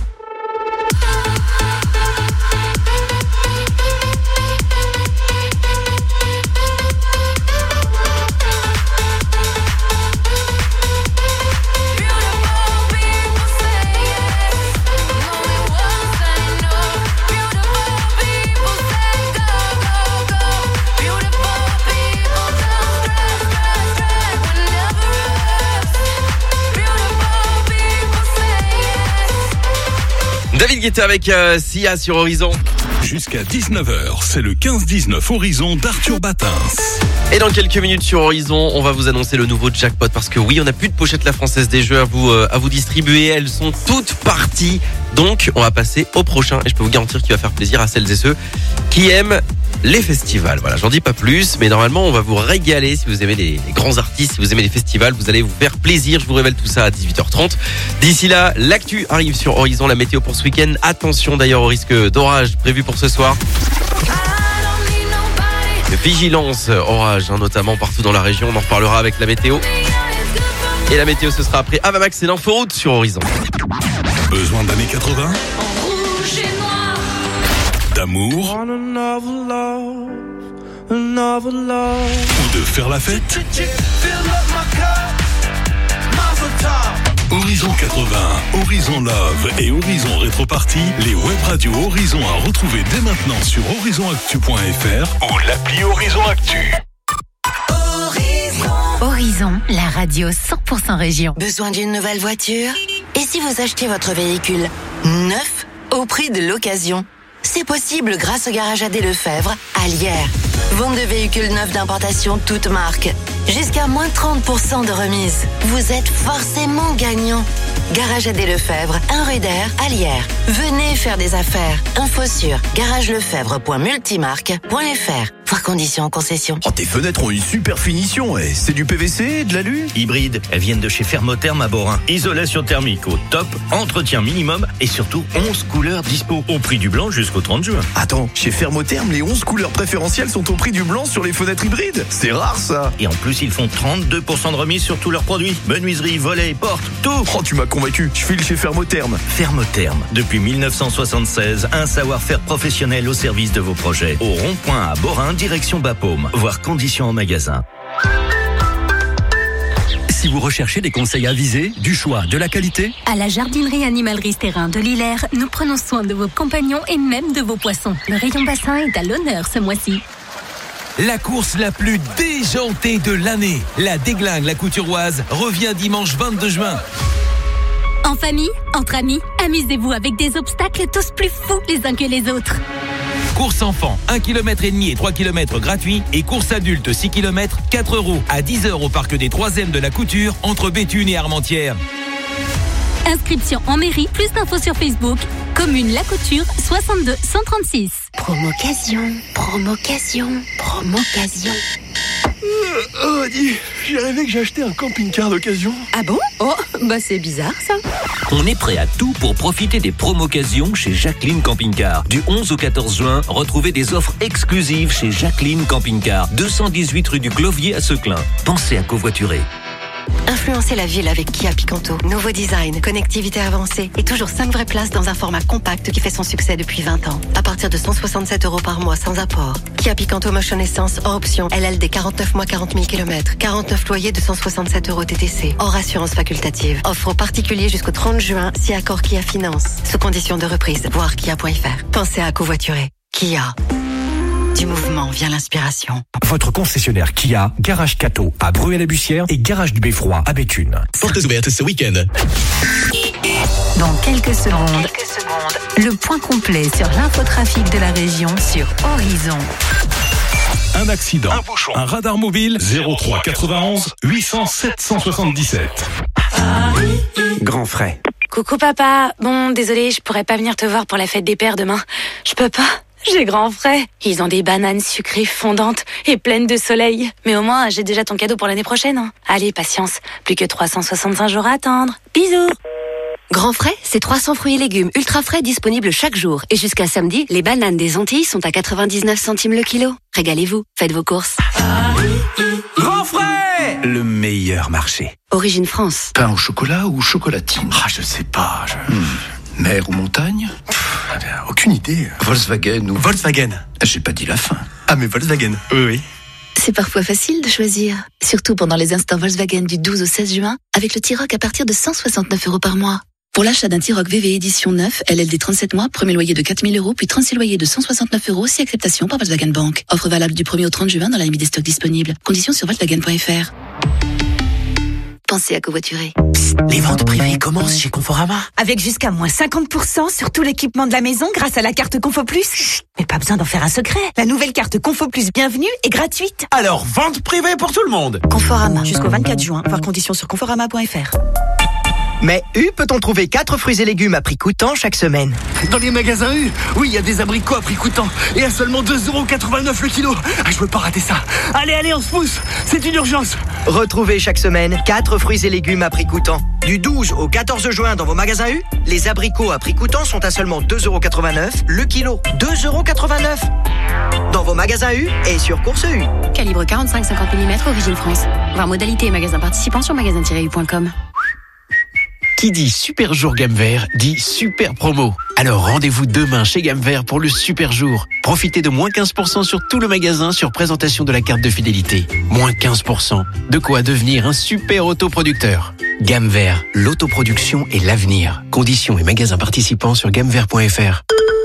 David Guetta avec euh, Sia sur Horizon. Jusqu'à dix-neuf heures, c'est le quinze dix-neuf Horizon d'Arthur Batins. Et dans quelques minutes sur Horizon, on va vous annoncer le nouveau jackpot parce que oui, on n'a plus de pochette La Française des Jeux à vous euh, à vous distribuer. Elles sont toutes parties. Donc, on va passer au prochain et je peux vous garantir qu'il va faire plaisir à celles et ceux qui aiment les festivals. Voilà, j'en dis pas plus, mais normalement, on va vous régaler si vous aimez les, les grands artistes, si vous aimez les festivals, vous allez vous faire plaisir. Je vous révèle tout ça à dix-huit heures trente. D'ici là, l'actu arrive sur Horizon, la météo pour ce week-end. Attention d'ailleurs au risque d'orage prévu pour ce soir. Vigilance orage, hein, notamment partout dans la région. On en reparlera avec la météo. Et la météo, ce sera après Avamax et l'inforoute sur Horizon. Besoin d'années quatre-vingts? D'amour? Ou de faire la fête? Horizon quatre-vingts, Horizon Love et Horizon Rétro-Party, les web radios Horizon à retrouver dès maintenant sur horizon actu point f r ou l'appli Horizon Actu. Horizon, la radio cent pour cent région. Besoin d'une nouvelle voiture? Et si vous achetez votre véhicule neuf au prix de l'occasion? C'est possible grâce au garage A D Lefebvre à Lierre. Vente de véhicules neufs d'importation toutes marques. Jusqu'à moins trente pour cent de remise. Vous êtes forcément gagnant. Garage A D Lefebvre, un rue d'Air, à Lierre. Venez faire des affaires. Info sur garage lefebvre point multimarque point f r. Voir conditions en concession. Oh, tes fenêtres ont une super finition, et c'est du P V C, de l'alu? Hybride, elles viennent de chez Thermotherm à Borin. Isolation thermique au top, entretien minimum et surtout onze couleurs dispo. Au prix du blanc jusqu'au trente juin. Attends, chez Thermotherm, les onze couleurs préférentielles sont au prix du blanc sur les fenêtres hybrides. C'est rare ça. Et en plus, ils font trente-deux pour cent de remise sur tous leurs produits. Menuiserie, volets, portes, tout. Oh, tu m'as convaincu. Je file chez Thermotherm. Thermotherm, depuis mille neuf cent soixante-seize, un savoir-faire professionnel au service de vos projets. Au rond-point à Borin, direction Bapaume. Voir conditions en magasin. Si vous recherchez des conseils avisés, du choix, de la qualité, à la jardinerie animalerie Terrain de Lillers, nous prenons soin de vos compagnons et même de vos poissons. Le rayon bassin est à l'honneur ce mois-ci. La course la plus déjantée de l'année, la Déglingue la Couturoise, revient dimanche vingt-deux juin. En famille, entre amis, amusez-vous avec des obstacles tous plus fous les uns que les autres. Course enfant, un kilomètre et demi et trois kilomètres gratuits, et course adulte, six kilomètres, quatre euros, à dix heures au parc des Troisièmes de la Couture, entre Béthune et Armentières. Inscription en mairie, plus d'infos sur Facebook. Commune La Couture, soixante-deux cent trente-six. Promocation, promocation, promocation. Euh, oh, dis, j'ai rêvé que j'ai acheté un camping-car d'occasion. Ah bon? Oh, bah c'est bizarre ça. On est prêt à tout pour profiter des promocations chez Jacqueline Camping Car. Du onze au quatorze juin, retrouvez des offres exclusives chez Jacqueline Camping Car, deux cent dix-huit rue du Clovier à Seclin. Pensez à covoiturer. Influencez la ville avec Kia Picanto. Nouveau design, connectivité avancée et toujours cinq vraies places dans un format compact qui fait son succès depuis vingt ans. À partir de cent soixante-sept euros par mois sans apport. Kia Picanto Motion Essence hors option. L L D quarante-neuf mois quarante mille kilomètres. quarante-neuf loyers de cent soixante-sept euros T T C. Hors assurance facultative. Offre aux particuliers jusqu'au trente juin si accord Kia Finance. Sous condition de reprise. Voir kia point f r. Pensez à covoiturer. Kia. Du mouvement vient l'inspiration. Votre concessionnaire Kia, Garage Cato à Bruay-la-Bussière et Garage du Beffroi à Béthune. Portes ouvertes ce week-end. Dans quelques secondes, Dans quelques secondes, le point complet sur l'infotrafic de la région sur Horizon. Un accident, un bouchon, un radar mobile, zéro trois quatre-vingt-onze huit cents sept cent soixante-dix-sept. Grand frais. Coucou papa, bon désolé, je pourrais pas venir te voir pour la fête des pères demain. Je peux pas, j'ai grand frais. Ils ont des bananes sucrées fondantes et pleines de soleil. Mais au moins, j'ai déjà ton cadeau pour l'année prochaine. Hein. Allez, patience, plus que trois cent soixante-cinq jours à attendre. Bisous. Grand frais, c'est trois cents fruits et légumes ultra frais disponibles chaque jour. Et jusqu'à samedi, les bananes des Antilles sont à quatre-vingt-dix-neuf centimes le kilo. Régalez-vous, faites vos courses. Grand frais, le meilleur marché. Origine France. Pain au chocolat ou chocolatine? Ah, je sais pas. Je... Hmm. Mer ou montagne? Pff, aucune idée. Volkswagen ou... Volkswagen. J'ai pas dit la fin. Ah, mais Volkswagen. Oui, oui. C'est parfois facile de choisir. Surtout pendant les instants Volkswagen du douze au seize juin, avec le T-Roc à partir de cent soixante-neuf euros par mois. Pour l'achat d'un T-Roc V V édition neuf, L L D trente-sept mois, premier loyer de quatre mille euros, puis trente-six loyers de cent soixante-neuf euros, si acceptation par Volkswagen Bank. Offre valable du premier au trente juin dans la limite des stocks disponibles. Conditions sur volkswagen point f r. Pensez à covoiturer. Psst, les ventes privées commencent chez Conforama. Avec jusqu'à moins cinquante pour cent sur tout l'équipement de la maison grâce à la carte Confo Plus. Chut, mais pas besoin d'en faire un secret. La nouvelle carte Confo Plus Bienvenue est gratuite. Alors, vente privée pour tout le monde. Conforama. Jusqu'au vingt-quatre juin. Voir conditions sur conforama point f r. Mais U, peut-on trouver quatre fruits et légumes à prix coûtant chaque semaine? Dans les magasins U, oui, il y a des abricots à prix coûtant. Et à seulement deux euros quatre-vingt-neuf le kilo. Ah, je veux pas rater ça. Allez, allez, on se pousse. C'est une urgence. Retrouvez chaque semaine quatre fruits et légumes à prix coûtant. Du douze au quatorze juin dans vos magasins U, les abricots à prix coûtant sont à seulement deux euros quatre-vingt-neuf le kilo. deux euros quatre-vingt-neuf dans vos magasins U et sur Course U. Calibre quarante-cinq cinquante millimètres, origine France. Voir modalité et magasin participant sur magasin tiret u point com. Qui dit super jour gamme vert dit super promo. Alors rendez-vous demain chez Gamme Vert pour le super jour. Profitez de moins quinze pour cent sur tout le magasin sur présentation de la carte de fidélité. Moins quinze pour cent. De quoi devenir un super autoproducteur. Gamme Vert, l'autoproduction et l'avenir. Conditions et magasins participants sur gamme vert point f r.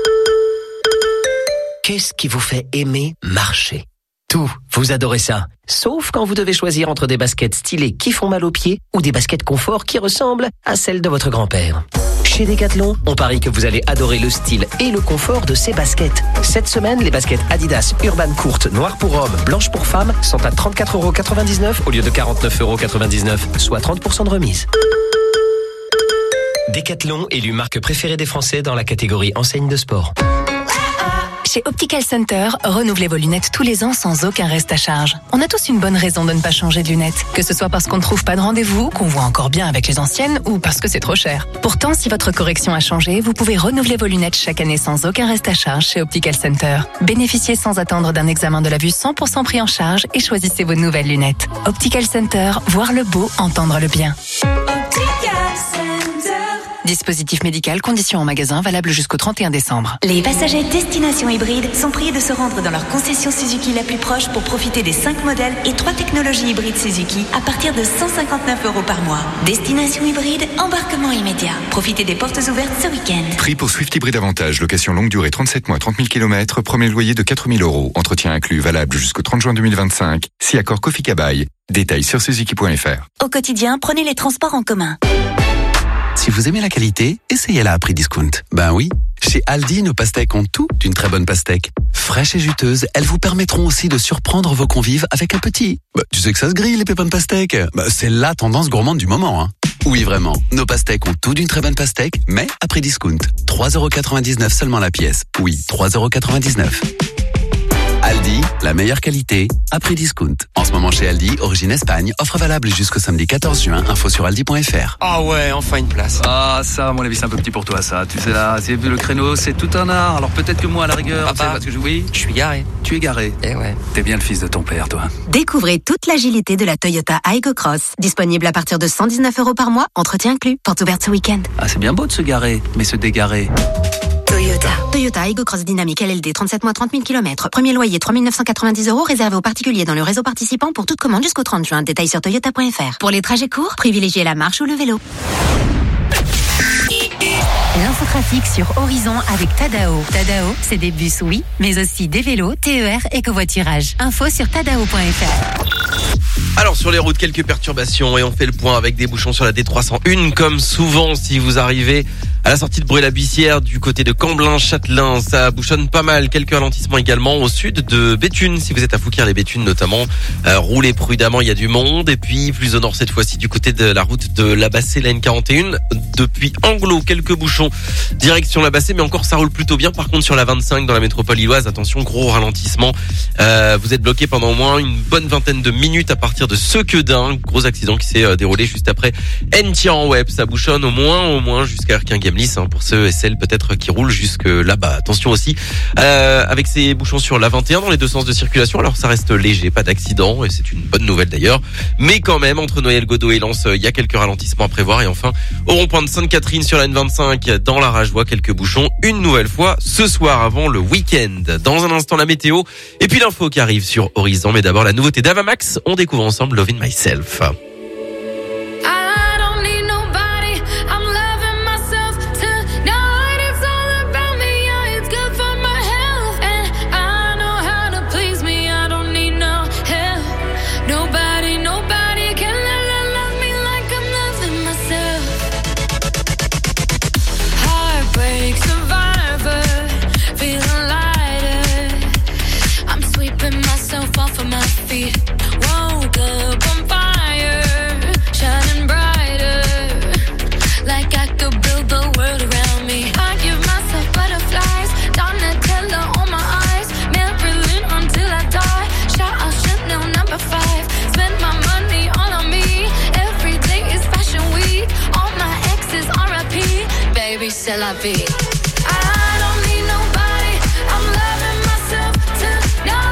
Qu'est-ce qui vous fait aimer marcher? Tout, vous adorez ça. Sauf quand vous devez choisir entre des baskets stylées qui font mal aux pieds ou des baskets confort qui ressemblent à celles de votre grand-père. Chez Decathlon, on parie que vous allez adorer le style et le confort de ces baskets. Cette semaine, les baskets Adidas Urban courtes, noires pour hommes, blanches pour femmes sont à trente-quatre euros quatre-vingt-dix-neuf au lieu de quarante-neuf euros quatre-vingt-dix-neuf, soit trente pour cent de remise. Decathlon, élu marque préférée des Français dans la catégorie enseigne de sport. Chez Optical Center, renouvelez vos lunettes tous les ans sans aucun reste à charge. On a tous une bonne raison de ne pas changer de lunettes. Que ce soit parce qu'on ne trouve pas de rendez-vous, qu'on voit encore bien avec les anciennes ou parce que c'est trop cher. Pourtant, si votre correction a changé, vous pouvez renouveler vos lunettes chaque année sans aucun reste à charge chez Optical Center. Bénéficiez sans attendre d'un examen de la vue cent pour cent pris en charge et choisissez vos nouvelles lunettes. Optical Center, voir le beau, entendre le bien. Dispositif médical, conditions en magasin, valable jusqu'au trente et un décembre. Les passagers Destination Hybride sont priés de se rendre dans leur concession Suzuki la plus proche pour profiter des cinq modèles et trois technologies hybrides Suzuki à partir de cent cinquante-neuf euros par mois. Destination Hybride, embarquement immédiat. Profitez des portes ouvertes ce week-end. Prix pour Swift Hybride Avantage, location longue durée trente-sept mois, trente mille kilomètres, premier loyer de quatre mille euros. Entretien inclus, valable jusqu'au trente juin deux mille vingt-cinq. Si accord Kofi Kabaï. Détails sur suzuki point f r. Au quotidien, prenez les transports en commun. Si vous aimez la qualité, essayez-la à prix discount. Ben oui, chez Aldi, nos pastèques ont tout d'une très bonne pastèque. Fraîches et juteuses, elles vous permettront aussi de surprendre vos convives avec un petit. Bah, tu sais que ça se grille, les pépins de pastèque. Bah, c'est la tendance gourmande du moment, hein. Oui, vraiment. Nos pastèques ont tout d'une très bonne pastèque, mais à prix discount. trois euros quatre-vingt-dix-neuf seulement la pièce. Oui, trois euros quatre-vingt-dix-neuf. Aldi, la meilleure qualité, à prix discount. En ce moment chez Aldi, origine Espagne, offre valable jusqu'au samedi quatorze juin, info sur aldi point f r. Ah ouais, enfin une place. Ah ça, à mon avis, c'est un peu petit pour toi ça. Tu sais là, c'est le créneau, c'est tout un art. Alors peut-être que moi, à la rigueur, Papa, c'est parce que je... Oui, je suis garé. Tu es garé. Eh ouais. T'es bien le fils de ton père, toi. Découvrez toute l'agilité de la Toyota Aygo Cross. Disponible à partir de cent dix-neuf euros par mois, entretien inclus. Porte ouverte ce week-end. Ah, c'est bien beau de se garer, mais se dégarer. Toyota. Toyota Aygo Cross Dynamique L L D, trente-sept mois, trente mille kilomètres. Premier loyer, trois mille neuf cent quatre-vingt-dix euros, réservé aux particuliers dans le réseau participant pour toute commande jusqu'au trente juin. Détails sur toyota point f r. Pour les trajets courts, privilégiez la marche ou le vélo. L'infotrafic sur Horizon avec Tadao. Tadao, c'est des bus, oui, mais aussi des vélos, T E R et covoiturage. Info sur tadao point f r. Alors sur les routes, quelques perturbations et on fait le point avec des bouchons sur la D trois cent un comme souvent si vous arrivez à la sortie de Bruay-la-Bussière du côté de Camblin-Châtelain. Ça bouchonne pas mal, quelques ralentissements également au sud de Béthune. Si vous êtes à Fouquier-les-Béthunes notamment, euh, roulez prudemment, il y a du monde. Et puis plus au nord cette fois-ci du côté de la route de la Bassée, la N quarante et un. Depuis Anglo, quelques bouchons direction la Bassée, mais encore ça roule plutôt bien. Par contre sur la vingt-cinq dans la métropole lilloise, attention, gros ralentissement. Euh, vous êtes bloqué pendant au moins une bonne vingtaine de minutes à partir de Sequedin. Gros accident qui s'est euh, déroulé juste après Entian-Web. Ça bouchonne au moins, au moins jusqu'à Erquin-Gemlis, hein, pour ceux et celles peut-être qui roulent jusque là-bas. Attention aussi euh, avec ces bouchons sur la vingt et un dans les deux sens de circulation. Alors ça reste léger, pas d'accident et c'est une bonne nouvelle d'ailleurs. Mais quand même, entre Noël-Godeau et Lens, il y a quelques ralentissements à prévoir. Et enfin, au rond-point de Sainte-Catherine sur la N vingt-cinq dans la Ragevoie, quelques bouchons une nouvelle fois ce soir avant le week-end. Dans un instant, la météo et puis l'info qui arrive sur Horizon. Mais d'abord, la nouveauté d'Avamax. On découvre ensemble Loving Myself. Woke up on fire, shining brighter, like I could build the world around me. I give myself butterflies, Donatella on my eyes, Marilyn until I die. Shout out Chanel number five, spend my money all on me. Every day is fashion week, all my exes R I P. Baby, c'est la vie. I don't need nobody, I'm loving myself tonight.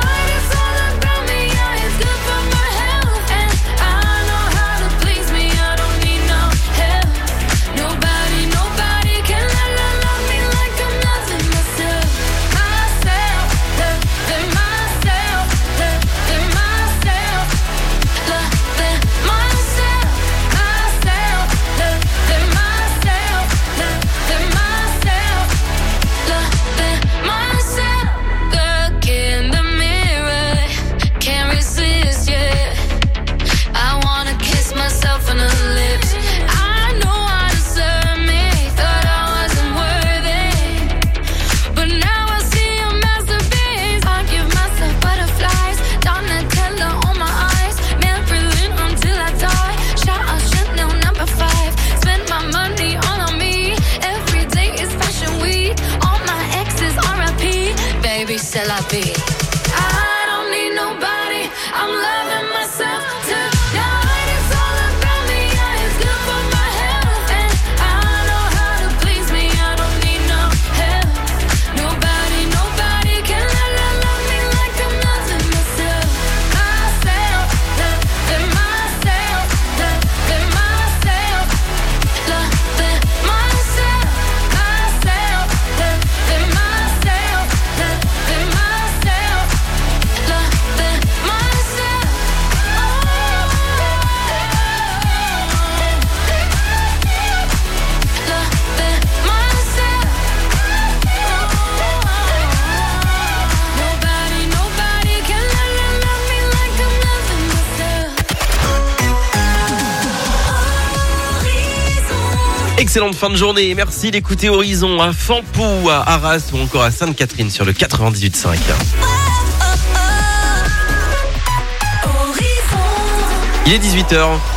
Excellente fin de journée. Merci d'écouter Horizon à Fampou, à Arras ou encore à Sainte-Catherine sur le quatre-vingt-dix-huit virgule cinq. Il est dix-huit heures.